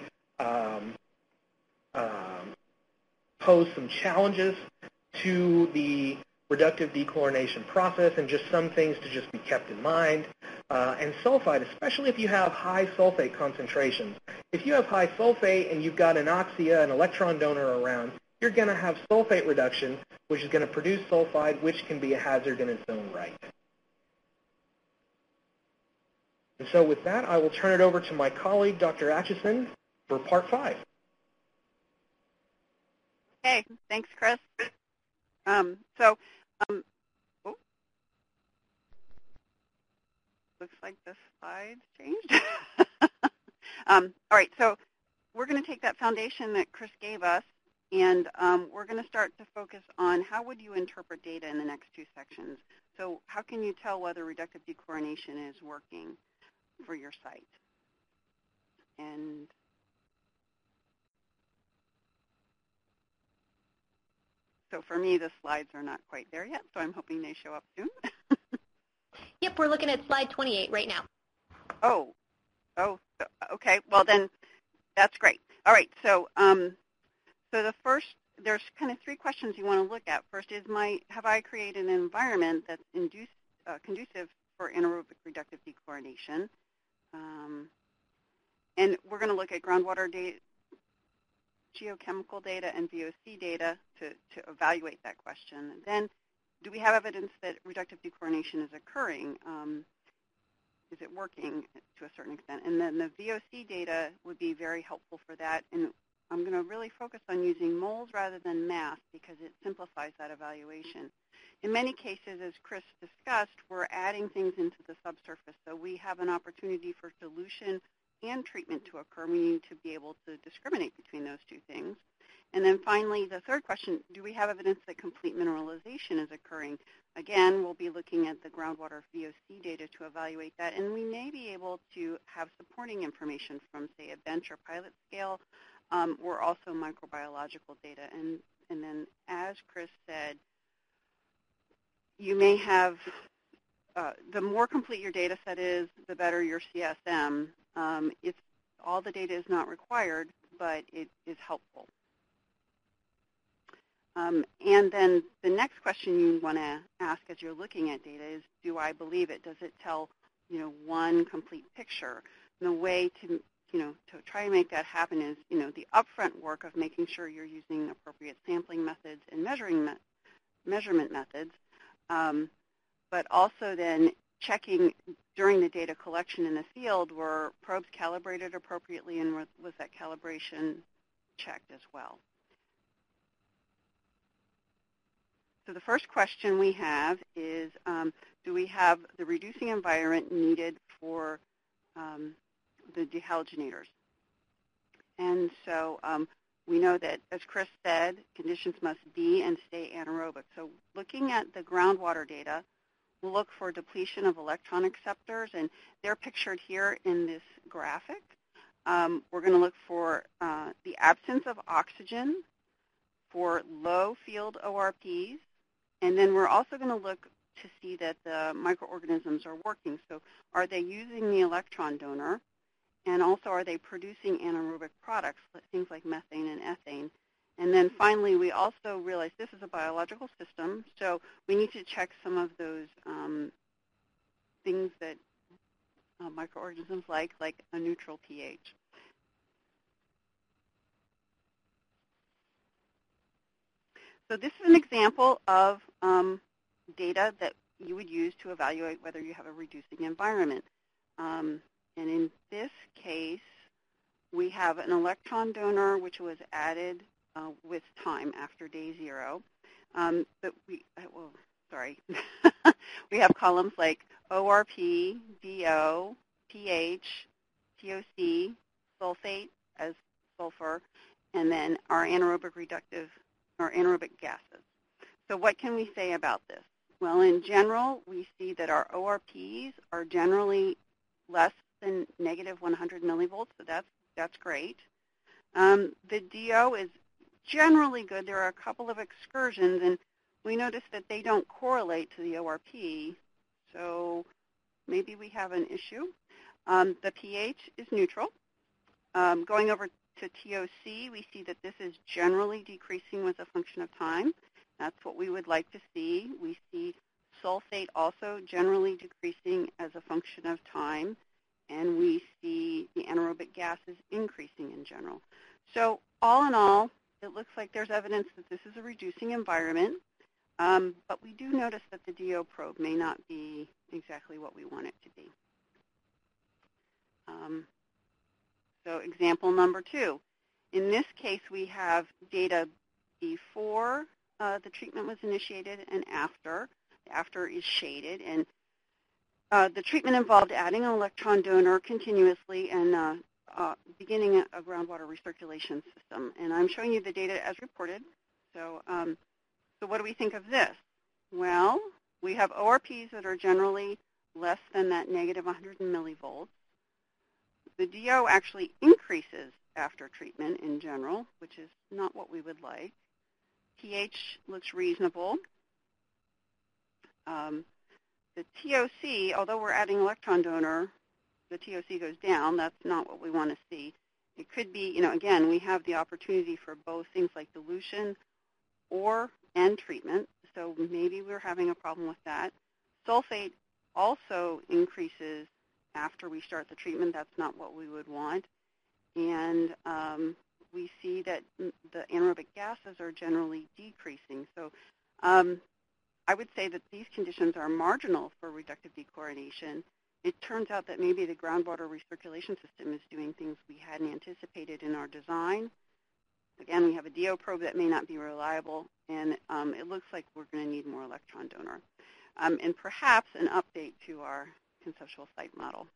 pose some challenges to the reductive dechlorination process, and just some things to just be kept in mind. And sulfite, especially if you have high sulfate concentrations, if you have high sulfate and you've got anoxia, an electron donor around, you're going to have sulfate reduction, which is going to produce sulfide, which can be a hazard in its own right. And so with that, I will turn it over to my colleague, Dr. Atchison, for part 5. Okay, thanks, Chris. Looks like the slides changed. All right, so we're going to take that foundation that Chris gave us, and we're going to start to focus on how would you interpret data in the next 2 sections. So how can you tell whether reductive dechlorination is working for your site? And so for me, the slides are not quite there yet, so I'm hoping they show up soon. Yep, we're looking at slide 28 right now. Oh, okay. Well, then that's great. All right. So, so the first, there's kind of 3 questions you want to look at. First is have I created an environment that's conducive for anaerobic reductive dechlorination? And we're going to look at groundwater data, geochemical data, and VOC data to evaluate that question. Then, do we have evidence that reductive dechlorination is occurring? Is it working to a certain extent? And then the VOC data would be very helpful for that. And I'm going to really focus on using moles rather than mass because it simplifies that evaluation. In many cases, as Chris discussed, we're adding things into the subsurface. So we have an opportunity for dilution and treatment to occur. We need to be able to discriminate between those 2 things. And then finally, the third question, do we have evidence that complete mineralization is occurring? Again, we'll be looking at the groundwater VOC data to evaluate that, and we may be able to have supporting information from, say, a bench or pilot scale, or also microbiological data. And then, as Chris said, you may have, the more complete your data set is, the better your CSM. If all the data is not required, but it is helpful. And then the next question you want to ask as you're looking at data is, do I believe it? Does it tell, one complete picture? And the way to, to try and make that happen is, the upfront work of making sure you're using appropriate sampling methods and measurement methods, but also then checking during the data collection in the field, were probes calibrated appropriately, and was that calibration checked as well? So the first question we have is, do we have the reducing environment needed for the dehalogenators? And so we know that, as Chris said, conditions must be and stay anaerobic. So looking at the groundwater data, we'll look for depletion of electron acceptors, and they're pictured here in this graphic. We're going to look for the absence of oxygen, for low field ORPs, and then we're also going to look to see that the microorganisms are working. So are they using the electron donor? And also, are they producing anaerobic products, things like methane and ethane? And then finally, we also realize this is a biological system, so we need to check some of those things that microorganisms like a neutral pH. So this is an example of data that you would use to evaluate whether you have a reducing environment. And in this case, we have an electron donor which was added with time after day 0. But we have columns like ORP, DO, pH, TOC, sulfate as sulfur, and then our anaerobic gases. So what can we say about this? Well, in general, we see that our ORPs are generally less than negative 100 millivolts, so that's great. The DO is generally good. There are a couple of excursions, and we notice that they don't correlate to the ORP, so maybe we have an issue. The pH is neutral. Going over to TOC, we see that this is generally decreasing with a function of time. That's what we would like to see. We see sulfate also generally decreasing as a function of time. and we see the anaerobic gases increasing in general. So all in all, it looks like there's evidence that this is a reducing environment, but we do notice that the DO probe may not be exactly what we want it to be. So example number 2. In this case, we have data before the treatment was initiated and after. After is shaded, and the treatment involved adding an electron donor continuously and beginning a groundwater recirculation system. And I'm showing you the data as reported. So, so what do we think of this? Well, we have ORPs that are generally less than that negative 100 millivolts. The DO actually increases after treatment in general, which is not what we would like. pH looks reasonable. The TOC, although we're adding electron donor, the TOC goes down. That's not what we want to see. It could be, again, we have the opportunity for both things like dilution and treatment, so maybe we're having a problem with that. Sulfate also increases after we start the treatment. That's not what we would want. And we see that the anaerobic gases are generally decreasing. So I would say that these conditions are marginal for reductive dechlorination. It turns out that maybe the groundwater recirculation system is doing things we hadn't anticipated in our design. Again, we have a DO probe that may not be reliable, and it looks like we're going to need more electron donor. And perhaps an update to our conceptual site model.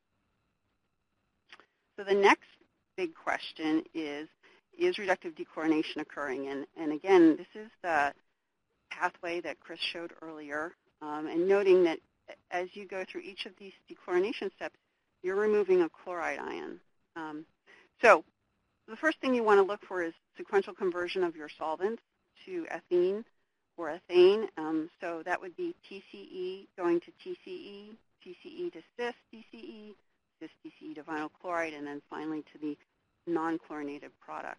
So the next big question is reductive dechlorination occurring? And again, this is the pathway that Chris showed earlier, and noting that as you go through each of these dechlorination steps, you're removing a chloride ion. So the first thing you want to look for is sequential conversion of your solvents to ethene or ethane. So that would be TCE going to TCE, TCE to cis TCE, cis TCE to vinyl chloride, and then finally to the non-chlorinated product.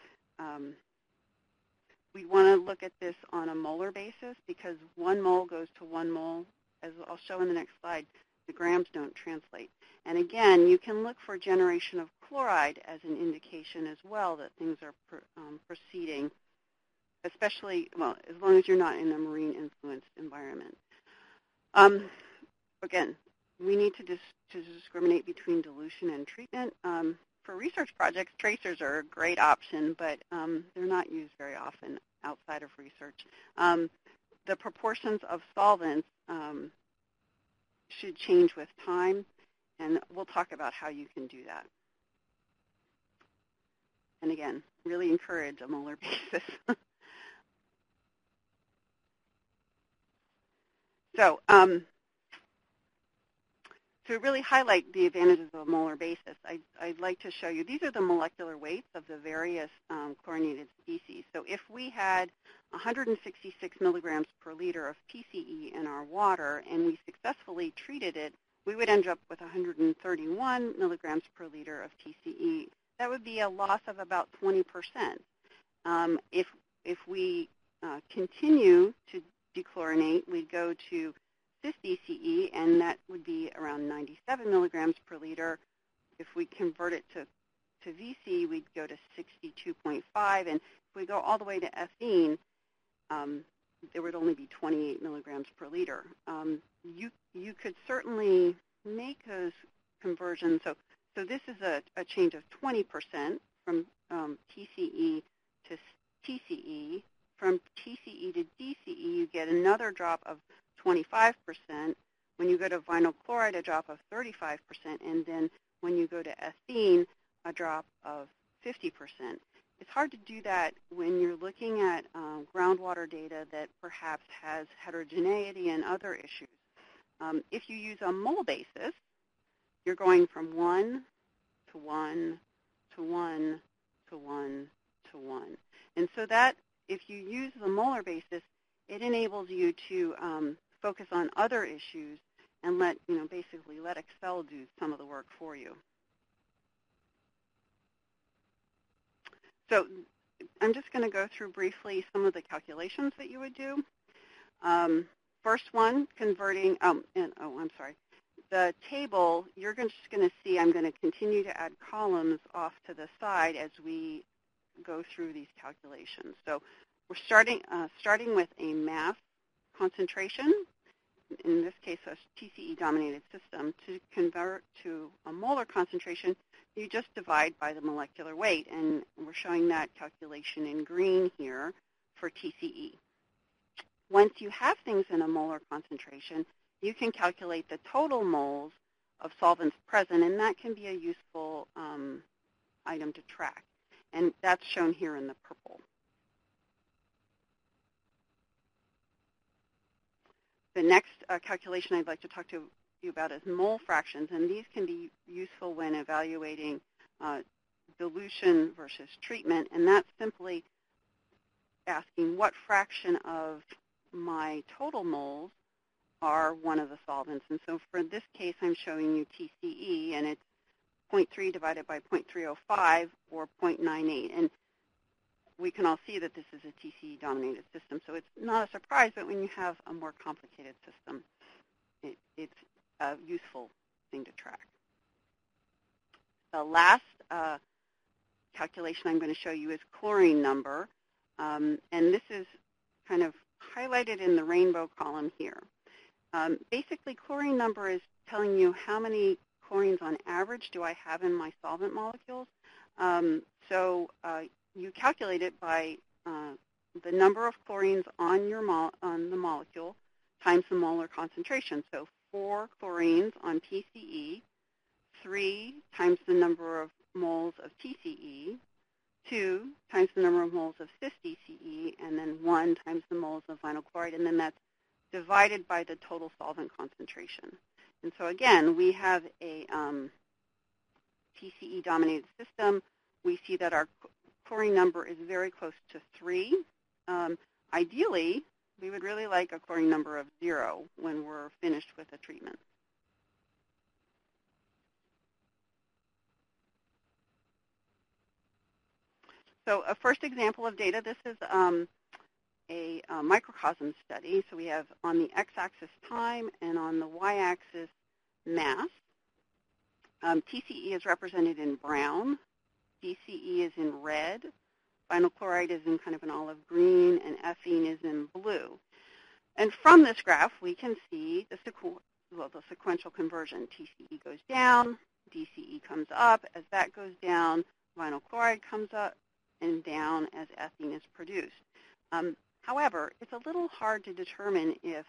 We want to look at this on a molar basis because 1 mole goes to 1 mole. As I'll show in the next slide, the grams don't translate. And again, you can look for generation of chloride as an indication as well that things are proceeding, especially, well, as long as you're not in a marine-influenced environment. Again, we need to discriminate between dilution and treatment. For research projects, tracers are a great option, but they're not used very often outside of research. The proportions of solvents should change with time, and we'll talk about how you can do that. And again, really encourage a molar basis. So, to really highlight the advantages of a molar basis, I'd like to show you, these are the molecular weights of the various chlorinated species. So if we had 166 milligrams per liter of PCE in our water and we successfully treated it, we would end up with 131 milligrams per liter of TCE. That would be a loss of about 20%. If we continue to dechlorinate, we'd go to cis-DCE, and that would be around 97 milligrams per liter. If we convert it to VC, we'd go to 62.5, and if we go all the way to ethene, there would only be 28 milligrams per liter. You could certainly make those conversions. So this is a change of 20% from PCE to TCE. From TCE to DCE, you get another drop of 25%. When you go to vinyl chloride, a drop of 35%. And then when you go to ethene, a drop of 50%. It's hard to do that when you're looking at groundwater data that perhaps has heterogeneity and other issues. If you use a mole basis, you're going from 1 to 1 to 1 to 1 to 1. And so that, if you use the molar basis, it enables you to focus on other issues and basically let Excel do some of the work for you. So I'm just going to go through briefly some of the calculations that you would do. First one, converting, the table, you're just going to see I'm going to continue to add columns off to the side as we go through these calculations. So we're starting with a mass concentration, in this case a TCE-dominated system. To convert to a molar concentration, you just divide by the molecular weight, and we're showing that calculation in green here for TCE. Once you have things in a molar concentration, you can calculate the total moles of solvents present, and that can be a useful item to track. And that's shown here in the purple. The next calculation I'd like to talk to you about is mole fractions, and these can be useful when evaluating dilution versus treatment, and that's simply asking what fraction of my total moles are one of the solvents. And so for this case, I'm showing you TCE, and it's 0.3 divided by 0.305, or 0.98. And we can all see that this is a TCE-dominated system, so it's not a surprise, but when you have a more complicated system, it's a useful thing to track. The last calculation I'm going to show you is chlorine number, and this is kind of highlighted in the rainbow column here. Basically, chlorine number is telling you how many chlorines on average do I have in my solvent molecules. You calculate it by the number of chlorines on the molecule times the molar concentration. So 4 chlorines on PCE, 3 times the number of moles of TCE, 2 times the number of moles of cis-DCE, and then 1 times the moles of vinyl chloride, and then that's divided by the total solvent concentration. And so again, we have a TCE-dominated system. We see that our chlorine number is very close to 3. Ideally, we would really like a chlorine number of 0 when we're finished with a treatment. So a first example of data, this is a microcosm study. So we have on the x-axis time and on the y-axis mass. TCE is represented in brown. DCE is in red. Vinyl chloride is in kind of an olive green, and ethene is in blue. And from this graph, we can see the sequential conversion. TCE goes down, DCE comes up. As that goes down, vinyl chloride comes up and down as ethene is produced. However, it's a little hard to determine if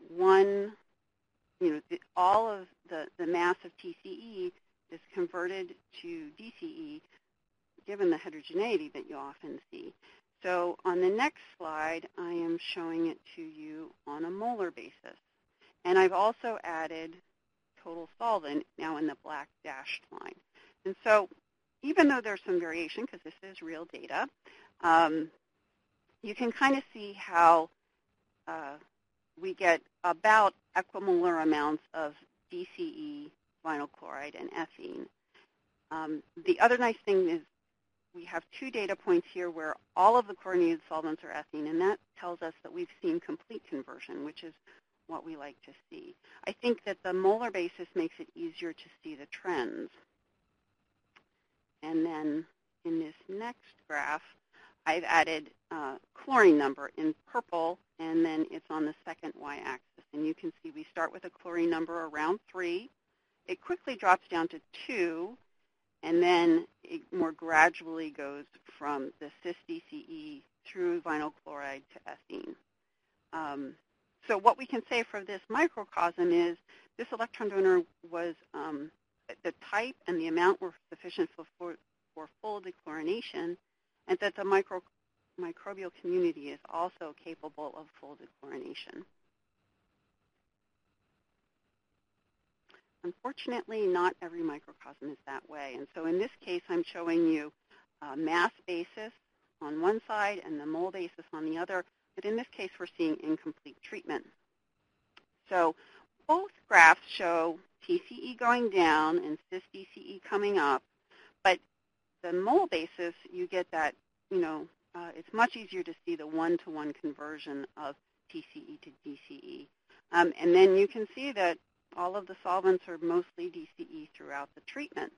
all of the mass of TCE is converted to DCE, given the heterogeneity that you often see. So on the next slide, I am showing it to you on a molar basis. And I've also added total solvent now in the black dashed line. And so even though there's some variation, because this is real data, you can kind of see how we get about equimolar amounts of DCE, vinyl chloride, and ethene. The other nice thing is we have 2 data points here where all of the chlorinated solvents are ethene, and that tells us that we've seen complete conversion, which is what we like to see. I think that the molar basis makes it easier to see the trends. And then in this next graph, I've added chlorine number in purple, and then it's on the second y-axis. And you can see we start with a chlorine number around 3. It quickly drops down to 2, and then it more gradually goes from the cis-DCE through vinyl chloride to ethene. So what we can say for this microcosm is this electron donor was, the type and the amount were sufficient for full dechlorination, and that the microbial community is also capable of full dechlorination. Unfortunately, not every microcosm is that way. And so in this case, I'm showing you mass basis on one side and the mole basis on the other. But in this case, we're seeing incomplete treatment. So both graphs show TCE going down and cis-DCE coming up. But the mole basis, you get that, it's much easier to see the one-to-one conversion of TCE to DCE. And then you can see that all of the solvents are mostly DCE throughout the treatment.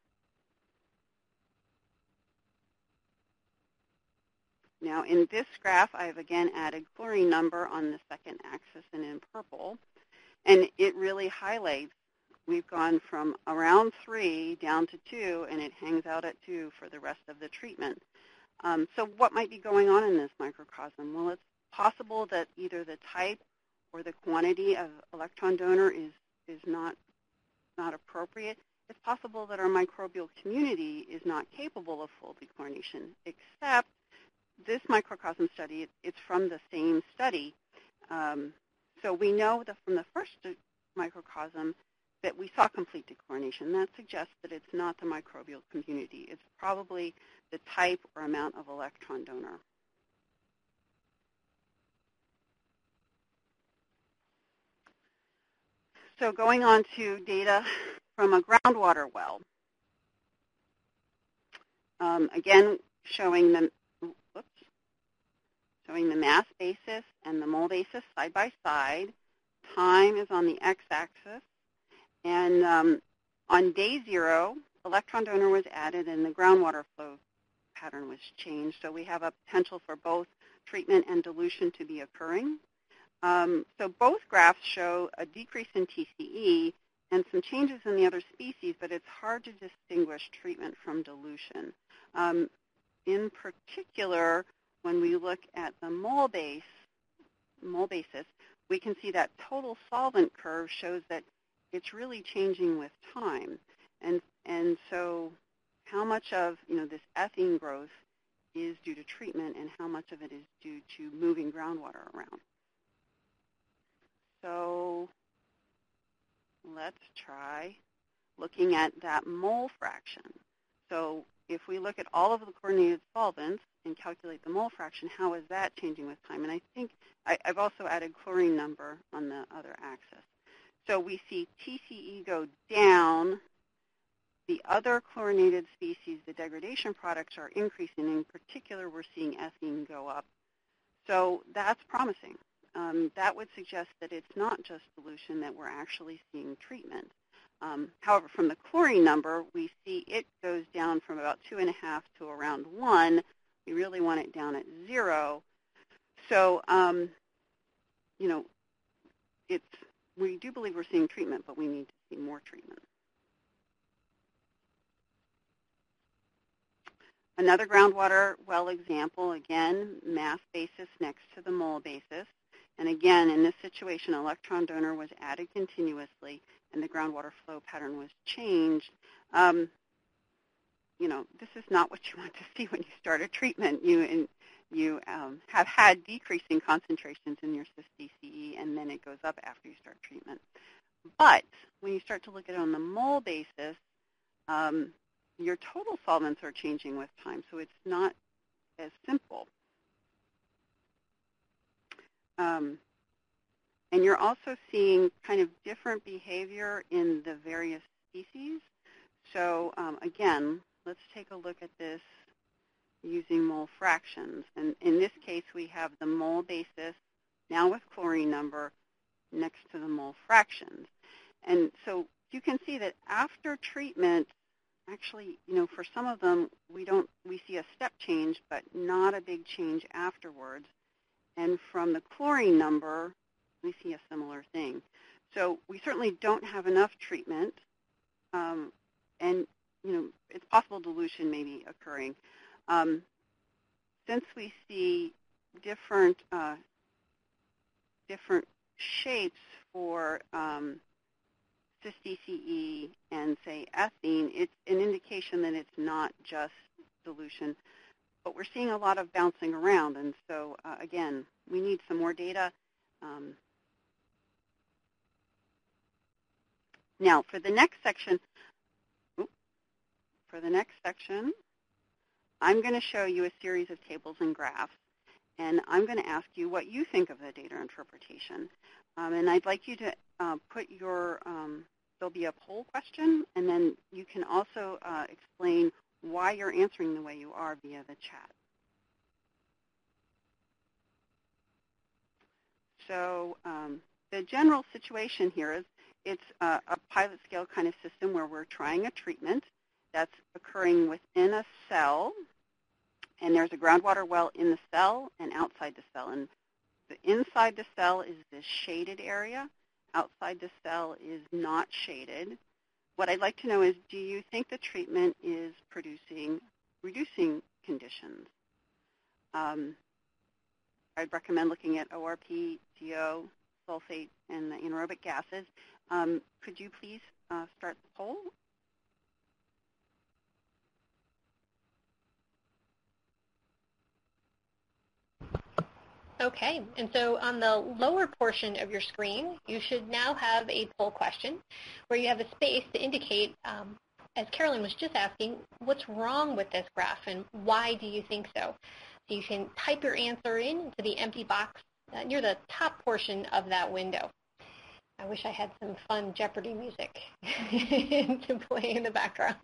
Now in this graph, I've again added chlorine number on the second axis and in purple. And it really highlights we've gone from around 3 down to 2, and it hangs out at 2 for the rest of the treatment. So what might be going on in this microcosm? Well, it's possible that either the type or the quantity of electron donor is not appropriate. It's possible that our microbial community is not capable of full dechlorination, except this microcosm study, it's from the same study. So we know that from the first microcosm that we saw complete dechlorination. That suggests that it's not the microbial community. It's probably the type or amount of electron donor. So going on to data from a groundwater well. Again, showing the mass basis and the mole basis side by side. Time is on the x-axis. And on day 0, electron donor was added and the groundwater flow pattern was changed. So we have a potential for both treatment and dilution to be occurring. So both graphs show a decrease in TCE and some changes in the other species, but it's hard to distinguish treatment from dilution. In particular, when we look at the mole basis, we can see that total solvent curve shows that it's really changing with time. And so how much of this ethene growth is due to treatment and how much of it is due to moving groundwater around. So let's try looking at that mole fraction. So if we look at all of the chlorinated solvents and calculate the mole fraction, how is that changing with time? And I think I've also added chlorine number on the other axis. So we see TCE go down. The other chlorinated species, the degradation products, are increasing. In particular, we're seeing ethene go up. So that's promising. That would suggest that it's not just dilution, that we're actually seeing treatment. However, from the chlorine number, we see it goes down from about 2.5 to around 1. We really want it down at 0. So, we do believe we're seeing treatment, but we need to see more treatment. Another groundwater well example, again, mass basis next to the mole basis. And again, in this situation, electron donor was added continuously, and the groundwater flow pattern was changed. This is not what you want to see when you start a treatment. You have had decreasing concentrations in your cis-DCE, and then it goes up after you start treatment. But when you start to look at it on the mole basis, your total solvents are changing with time, so it's not as simple. And you're also seeing kind of different behavior in the various species. So again, let's take a look at this using mole fractions. And in this case, we have the mole basis now with chlorine number next to the mole fractions. And so you can see that after treatment, actually, for some of them, we see a step change, but not a big change afterwards. And from the chlorine number, we see a similar thing. So we certainly don't have enough treatment, and it's possible dilution may be occurring. Since we see different shapes for cis-DCE and, say, ethene, it's an indication that it's not just dilution. But we're seeing a lot of bouncing around, and so, again, we need some more data. Now, for the next section, I'm going to show you a series of tables and graphs, and I'm going to ask you what you think of the data interpretation. And I'd like you to put your, there'll be a poll question, and then you can also explain why you're answering the way you are via the chat. So the general situation here is it's a pilot scale kind of system where we're trying a treatment that's occurring within a cell, and there's a groundwater well in the cell and outside the cell. And the inside the cell is this shaded area. Outside the cell is not shaded. What I'd like to know is, do you think the treatment is reducing conditions? I'd recommend looking at ORP, DO, sulfate, and the anaerobic gases. Could you please start the poll? Okay, and so on the lower portion of your screen, you should now have a poll question where you have a space to indicate, as Carolyn was just asking, what's wrong with this graph and why do you think so? So you can type your answer into the empty box near the top portion of that window. I wish I had some fun Jeopardy music to play in the background.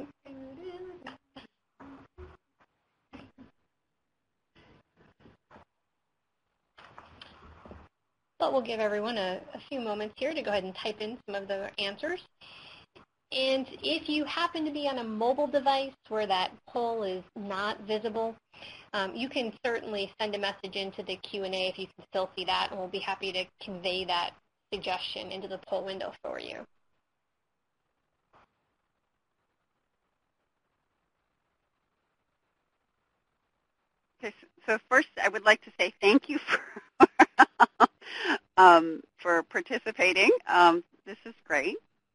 But we'll give everyone a few moments here to go ahead and type in some of the answers. And if you happen to be on a mobile device where that poll is not visible, you can certainly send a message into the Q&A if you can still see that, and we'll be happy to convey that suggestion into the poll window for you. Okay, so first I would like to say thank you for participating. This is great.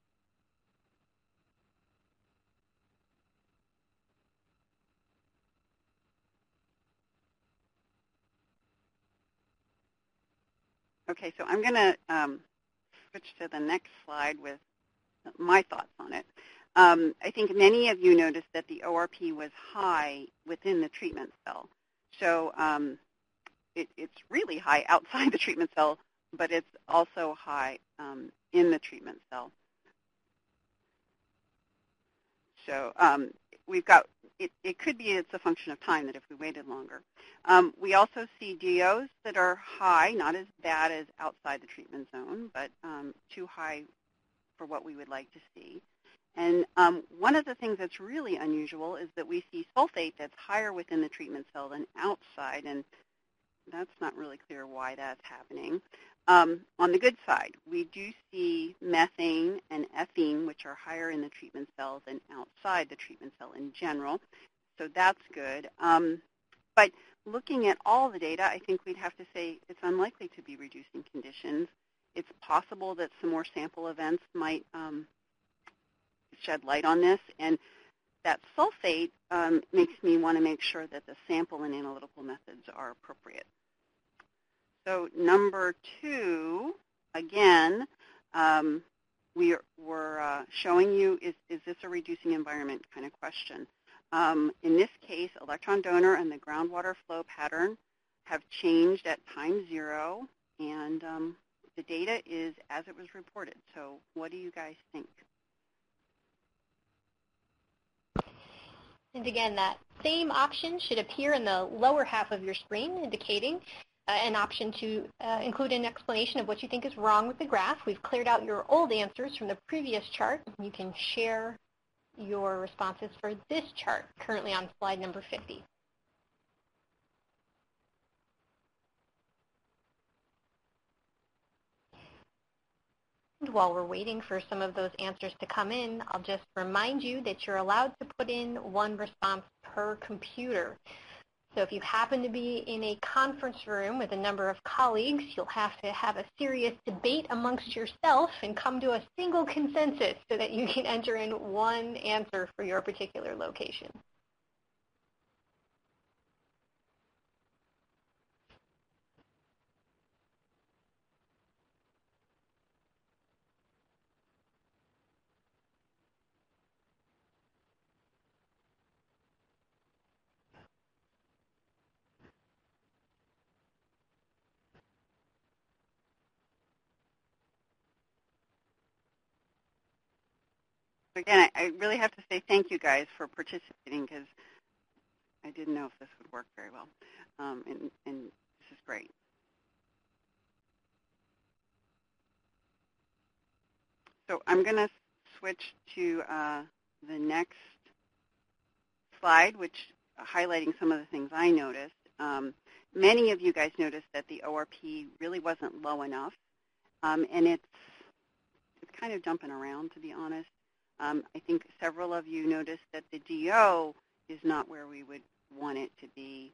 Okay, so I'm going to switch to the next slide with my thoughts on it. I think many of you noticed that the ORP was high within the treatment cell. So it's really high outside the treatment cell, but it's also high in the treatment cell. So we've got, it could be it's a function of time that if we waited longer. We also see DOs that are high, not as bad as outside the treatment zone, but too high for what we would like to see. And one of the things that's really unusual is that we see sulfate that's higher within the treatment cell than outside, and that's not really clear why that's happening. On the good side, we do see methane and ethene, which are higher in the treatment cell than outside the treatment cell in general, so that's good. But looking at all the data, I think we'd have to say it's unlikely to be reducing conditions. It's possible that some more sample events might shed light on this, and that sulfate makes me want to make sure that the sample and analytical methods are appropriate. So number 2, again, we're showing you, is this a reducing environment kind of question. In this case, electron donor and the groundwater flow pattern have changed at time 0, and the data is as it was reported. So what do you guys think? And again, that same option should appear in the lower half of your screen, indicating an option to include an explanation of what you think is wrong with the graph. We've cleared out your old answers from the previous chart. You can share your responses for this chart, currently on slide number 50. While we're waiting for some of those answers to come in, I'll just remind you that you're allowed to put in one response per computer. So if you happen to be in a conference room with a number of colleagues, you'll have to have a serious debate amongst yourself and come to a single consensus so that you can enter in one answer for your particular location. Again, I really have to say thank you guys for participating, because I didn't know if this would work very well, and this is great. So I'm going to switch to the next slide, which highlighting some of the things I noticed. Many of you guys noticed that the ORP really wasn't low enough, and it's kind of jumping around, to be honest. I think several of you noticed that the DO is not where we would want it to be.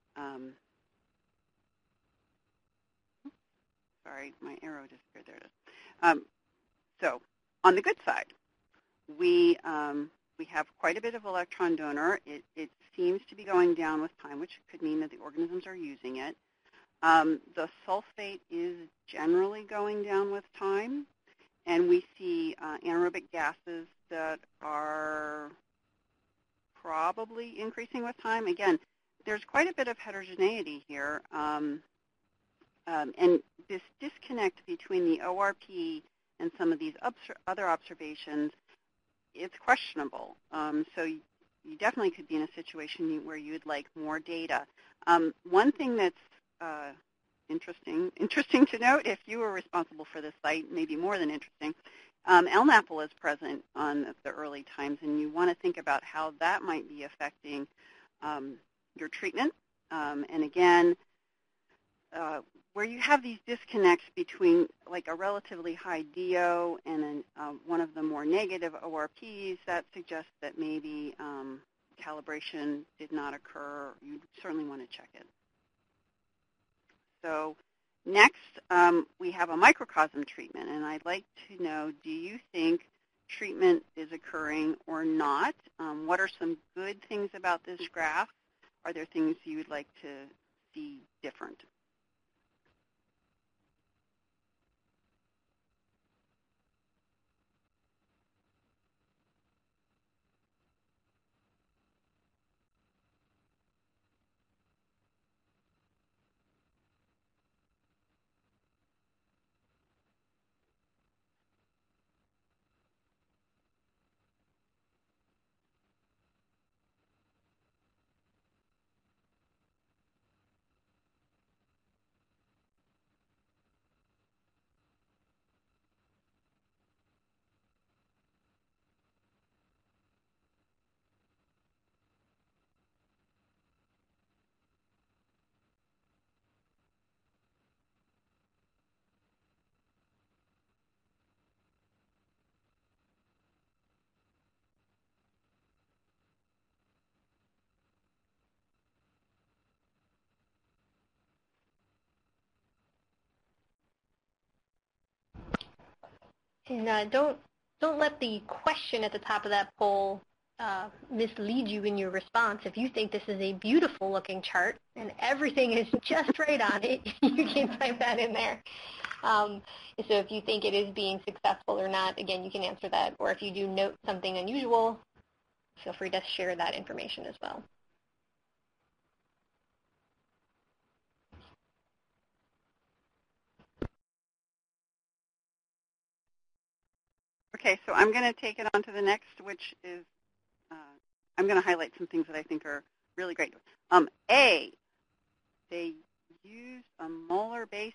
Sorry, my arrow disappeared. There it is. So on the good side, we have quite a bit of electron donor. It seems to be going down with time, which could mean that the organisms are using it. The sulfate is generally going down with time, and we see anaerobic gases that are probably increasing with time. Again, there's quite a bit of heterogeneity here, and this disconnect between the ORP and some of these other observations, it's questionable. So you definitely could be in a situation where you'd like more data. One thing that's interesting to note, if you were responsible for this site, maybe more than interesting, LNAPL is present on the early times, and you want to think about how that might be affecting your treatment. And again, where you have these disconnects between like a relatively high DO and one of the more negative ORPs, that suggests that maybe calibration did not occur. You certainly want to check it. So next, we have a microcosm treatment, and I'd like to know, do you think treatment is occurring or not? What are some good things about this graph? Are there things you would like to see different? And don't let the question at the top of that poll mislead you in your response. If you think this is a beautiful looking chart and everything is just right on it, you can type that in there. So if you think it is being successful or not, again, you can answer that. Or if you do note something unusual, feel free to share that information as well. Okay, so I'm going to take it on to the next, which is I'm going to highlight some things that I think are really great. A, they use a molar basis.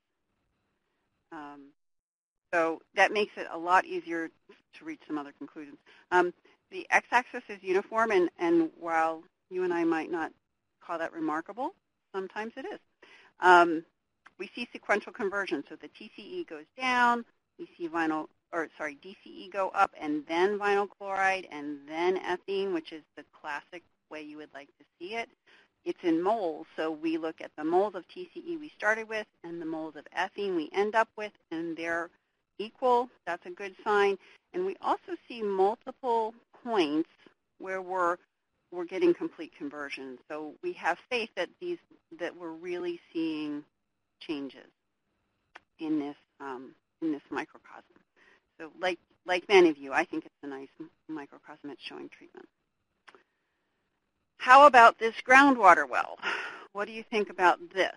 So that makes it a lot easier to reach some other conclusions. The x-axis is uniform, and while you and I might not call that remarkable, sometimes it is. We see sequential conversion, so the TCE goes down, we see DCE go up, and then vinyl chloride, and then ethene, which is the classic way you would like to see it. It's in moles, so we look at the moles of TCE we started with and the moles of ethene we end up with, and they're equal. That's a good sign. And we also see multiple points where we're getting complete conversion. So we have faith that we're really seeing changes in this microcosm. So like many of you, I think it's a nice microcosm at showing treatment. How about this groundwater well? What do you think about this?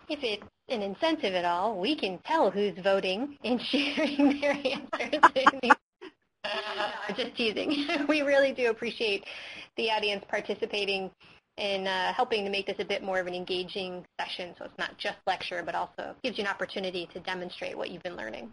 If it's an incentive at all, we can tell who's voting and sharing their answers. I'm just teasing. We really do appreciate the audience participating in helping to make this a bit more of an engaging session, so it's not just lecture, but also gives you an opportunity to demonstrate what you've been learning.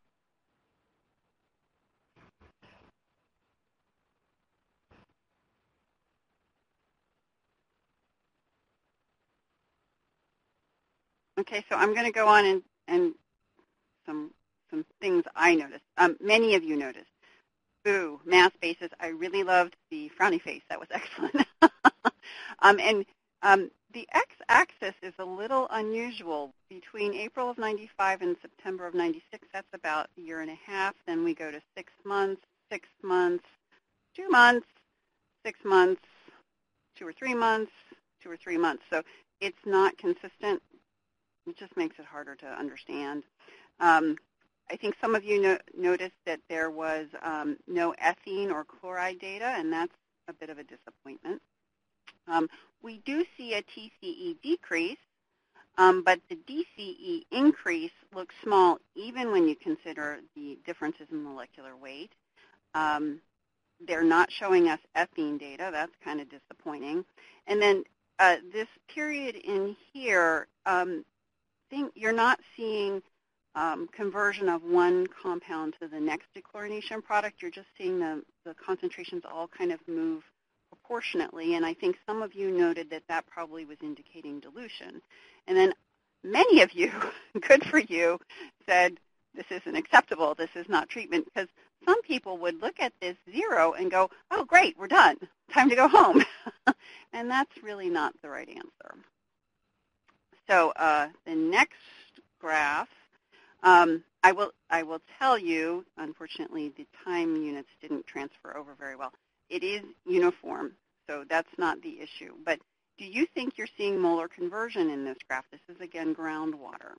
Okay, so I'm going to go on and some things I noticed. Many of you noticed. Boo, math basis. I really loved the frowny face. That was excellent. The x-axis is a little unusual. Between April of 95 and September of 96, that's about a year and a half. Then we go to 6 months, 6 months, 2 months, 6 months, 2 or 3 months, 2 or 3 months. So it's not consistent. It just makes it harder to understand. I think some of you noticed that there was no ethene or chloride data, and that's a bit of a disappointment. We do see a TCE decrease, but the DCE increase looks small even when you consider the differences in molecular weight. They're not showing us ethene data. That's kind of disappointing. And then this period in here, you're not seeing conversion of one compound to the next dechlorination product. You're just seeing the concentrations all kind of move proportionately, and I think some of you noted that that probably was indicating dilution. And then many of you, good for you, said this isn't acceptable, this is not treatment, because some people would look at this 0 and go, oh great, we're done, time to go home. And that's really not the right answer. So the next graph, I will tell you, unfortunately, the time units didn't transfer over very well. It is uniform, so that's not the issue. But do you think you're seeing molar conversion in this graph? This is, again, groundwater.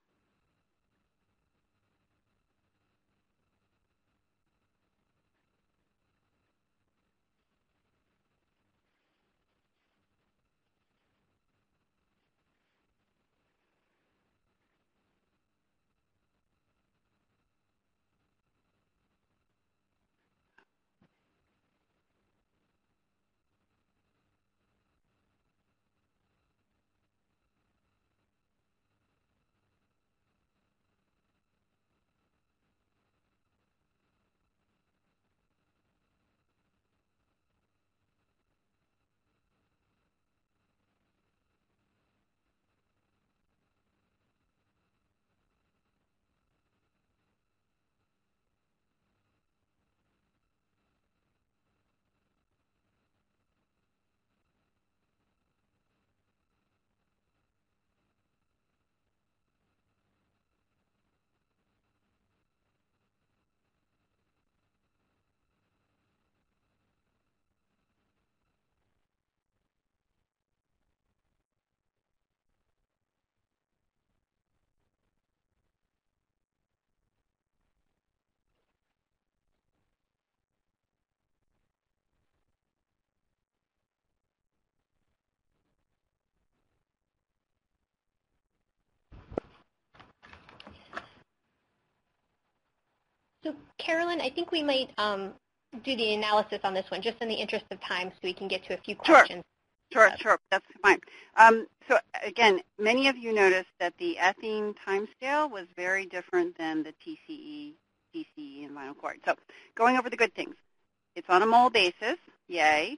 So, Carolyn, I think we might do the analysis on this one, just in the interest of time, so we can get to a few questions. Sure, that's fine. So, again, many of you noticed that the ethene timescale was very different than the TCE, DCE, and vinyl chloride. So, going over the good things. It's on a mole basis, yay.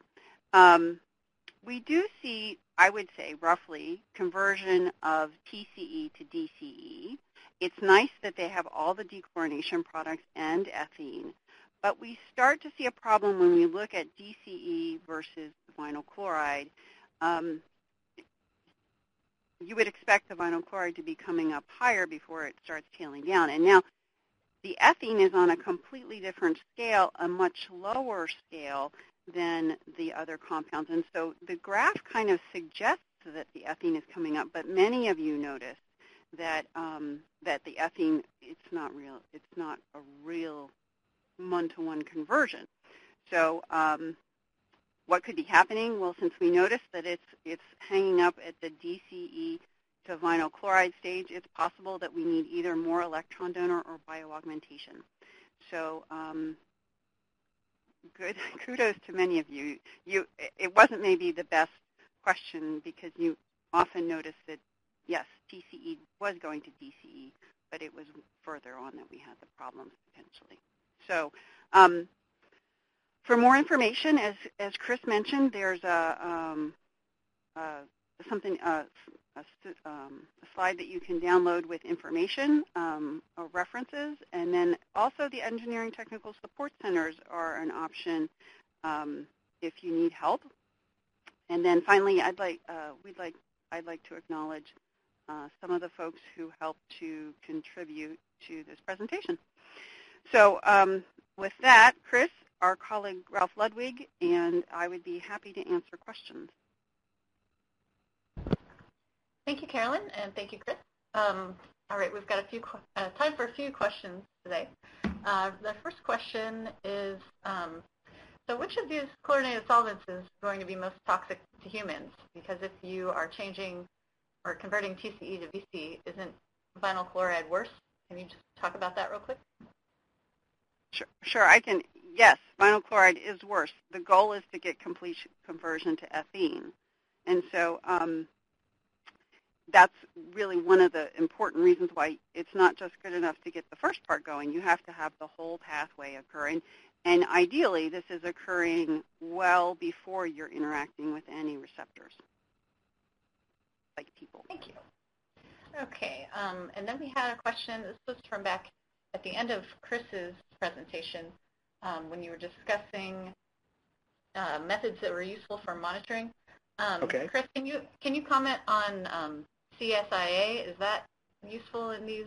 We do see, I would say, roughly, conversion of TCE to DCE. It's nice that they have all the dechlorination products and ethene, but we start to see a problem when we look at DCE versus the vinyl chloride. You would expect the vinyl chloride to be coming up higher before it starts tailing down. And now the ethene is on a completely different scale, a much lower scale than the other compounds. And so the graph kind of suggests that the ethene is coming up, but many of you noticed that that the ethene, it's not a real one-to-one conversion. So what could be happening? Well, since we noticed that it's hanging up at the DCE to vinyl chloride stage, it's possible that we need either more electron donor or bioaugmentation. So good kudos to many of you. It wasn't maybe the best question because you often notice that, yes, TCE was going to DCE, but it was further on that we had the problems potentially. So for more information, as Chris mentioned, there's a slide that you can download with information or references, and then also the engineering technical support centers are an option if you need help. And then finally, I'd like to acknowledge some of the folks who helped to contribute to this presentation. So with that, Chris, our colleague Ralph Ludwig, and I would be happy to answer questions. Thank you, Carolyn, and thank you, Chris. All right, we've got time for a few questions today. The first question is, so which of these chlorinated solvents is going to be most toxic to humans? Because if you are changing or converting TCE to VC, isn't vinyl chloride worse? Can you just talk about that real quick? Sure, I can. Yes, vinyl chloride is worse. The goal is to get complete conversion to ethene. And so that's really one of the important reasons why it's not just good enough to get the first part going. You have to have the whole pathway occurring. And ideally, this is occurring well before you're interacting with any receptors, like people. Thank you. Okay, and then we had a question. This was from back at the end of Chris's presentation when you were discussing methods that were useful for monitoring. Okay. Chris, can you comment on CSIA? Is that useful in these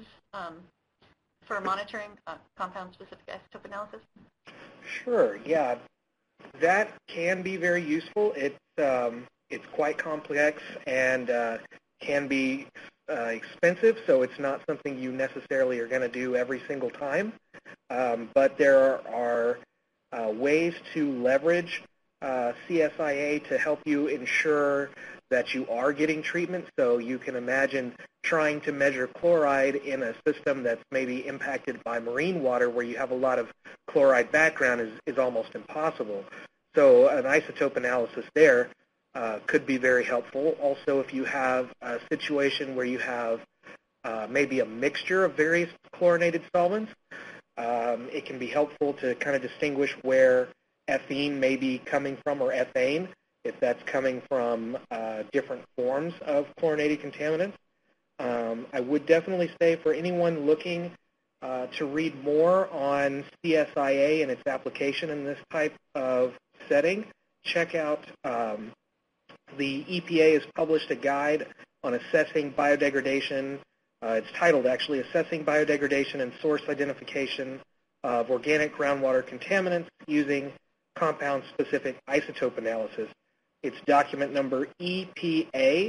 for monitoring compound-specific isotope analysis? Sure. Yeah, that can be very useful. It's quite complex and can be expensive, so it's not something you necessarily are going to do every single time. But there are ways to leverage CSIA to help you ensure that you are getting treatment. So you can imagine trying to measure chloride in a system that's maybe impacted by marine water where you have a lot of chloride background is almost impossible. So an isotope analysis there could be very helpful. Also, if you have a situation where you have maybe a mixture of various chlorinated solvents, it can be helpful to kind of distinguish where ethene may be coming from, or ethane, if that's coming from different forms of chlorinated contaminants. I would definitely say for anyone looking to read more on CSIA and its application in this type of setting, check out the EPA has published a guide on assessing biodegradation. It's titled, actually, Assessing Biodegradation and Source Identification of Organic Groundwater Contaminants Using Compound-Specific Isotope Analysis. It's document number EPA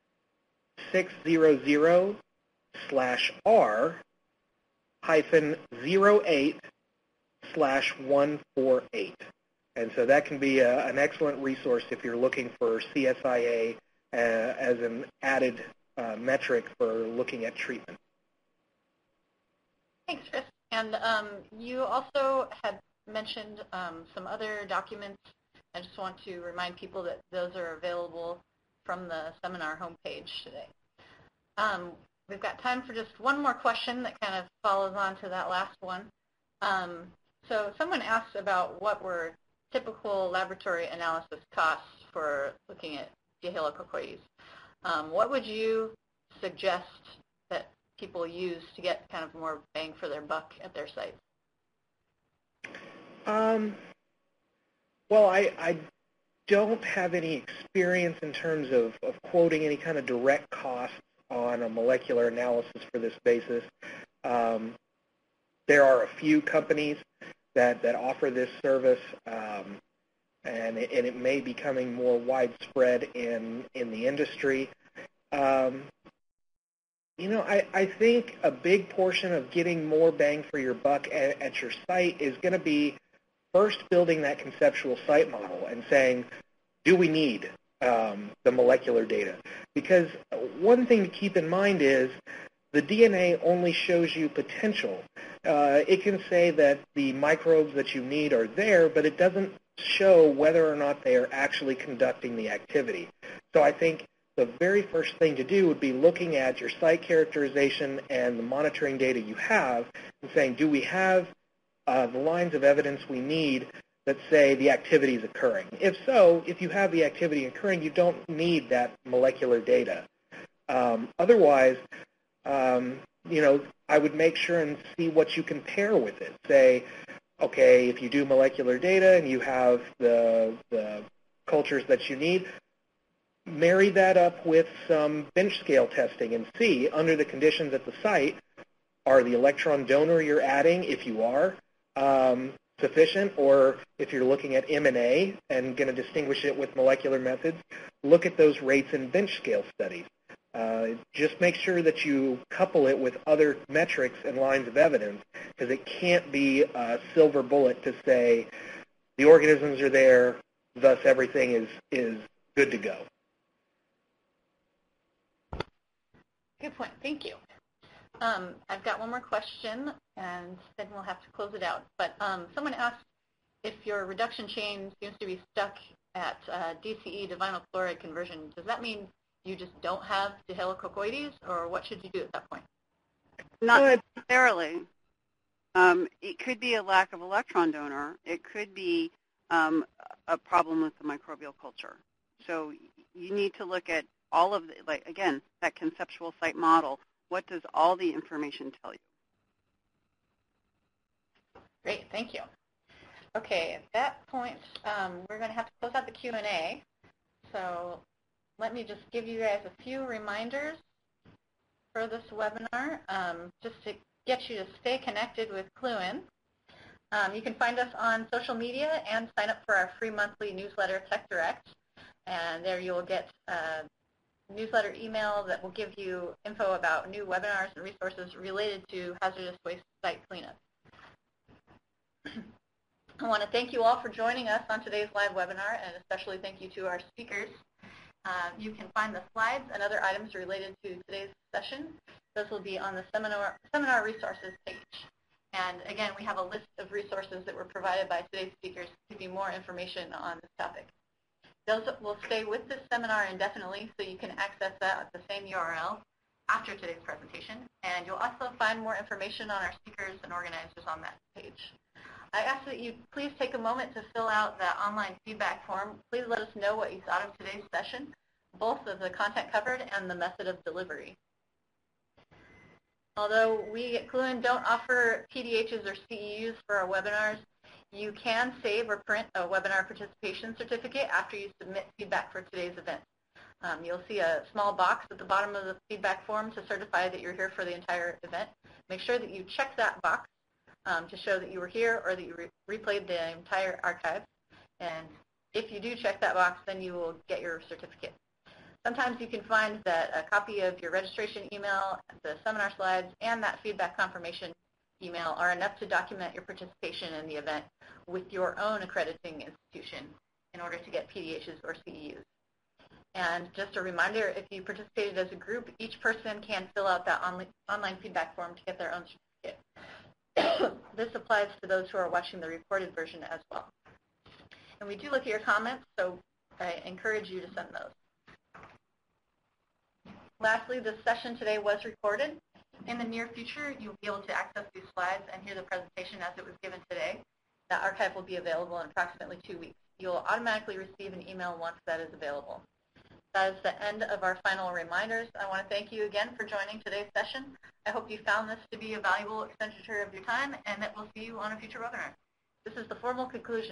600/08/148. And so that can be an excellent resource if you're looking for CSIA as an added metric for looking at treatment. Thanks, Chris. And you also had mentioned some other documents. I just want to remind people that those are available from the seminar homepage today. We've got time for just one more question that kind of follows on to that last one. So someone asked about what were typical laboratory analysis costs for looking at Staphylococcus. What would you suggest that people use to get kind of more bang for their buck at their sites? Well, I don't have any experience in terms of quoting any kind of direct costs on a molecular analysis for this basis. There are a few companies that offer this service, and it may be becoming more widespread in the industry. You know, I think a big portion of getting more bang for your buck at your site is going to be first building that conceptual site model and saying, do we need the molecular data? Because one thing to keep in mind is the DNA only shows you potential. It can say that the microbes that you need are there, but it doesn't show whether or not they are actually conducting the activity. So I think the very first thing to do would be looking at your site characterization and the monitoring data you have and saying, do we have the lines of evidence we need that say the activity is occurring? If so, if you have the activity occurring, you don't need that molecular data. Otherwise, I would make sure and see what you compare with it. Say, okay, if you do molecular data and you have the cultures that you need, marry that up with some bench scale testing and see, under the conditions at the site, are the electron donor you're adding, if you are, sufficient, or if you're looking at M&A and going to distinguish it with molecular methods, look at those rates in bench scale studies. Just make sure that you couple it with other metrics and lines of evidence, because it can't be a silver bullet to say the organisms are there, thus everything is good to go. Good point. Thank you. I've got one more question, and then we'll have to close it out. But someone asked if your reduction chain seems to be stuck at DCE to vinyl chloride conversion. Does that mean you just don't have Dihalococoides, or what should you do at that point? Not necessarily. It could be a lack of electron donor. It could be a problem with the microbial culture. So you need to look at all of again, that conceptual site model. What does all the information tell you? Great, thank you. Okay, at that point, we're going to have to close out the Q&A. So let me just give you guys a few reminders for this webinar, just to get you to stay connected with Cluen. You can find us on social media and sign up for our free monthly newsletter, Tech Direct. And there you will get newsletter email that will give you info about new webinars and resources related to hazardous waste site cleanup. I want to thank you all for joining us on today's live webinar, and especially thank you to our speakers. You can find the slides and other items related to today's session. Those will be on the seminar resources page. And again, we have a list of resources that were provided by today's speakers to give you more information on this topic. Those will stay with this seminar indefinitely, so you can access that at the same URL after today's presentation. And you'll also find more information on our speakers and organizers on that page. I ask that you please take a moment to fill out that online feedback form. Please let us know what you thought of today's session, both of the content covered and the method of delivery. Although we at Cluen don't offer PDHs or CEUs for our webinars, you can save or print a webinar participation certificate after you submit feedback for today's event. You'll see a small box at the bottom of the feedback form to certify that you're here for the entire event. Make sure that you check that box to show that you were here or that you replayed the entire archive. And if you do check that box, then you will get your certificate. Sometimes you can find that a copy of your registration email, the seminar slides, and that feedback confirmation email are enough to document your participation in the event with your own accrediting institution in order to get PDHs or CEUs. And just a reminder, if you participated as a group, each person can fill out that online feedback form to get their own certificate. This applies to those who are watching the recorded version as well. And we do look at your comments, so I encourage you to send those. Lastly, this session today was recorded. In the near future, you'll be able to access these slides and hear the presentation as it was given today. That archive will be available in approximately 2 weeks. You'll automatically receive an email once that is available. That is the end of our final reminders. I want to thank you again for joining today's session. I hope you found this to be a valuable expenditure of your time and that we'll see you on a future webinar. This is the formal conclusion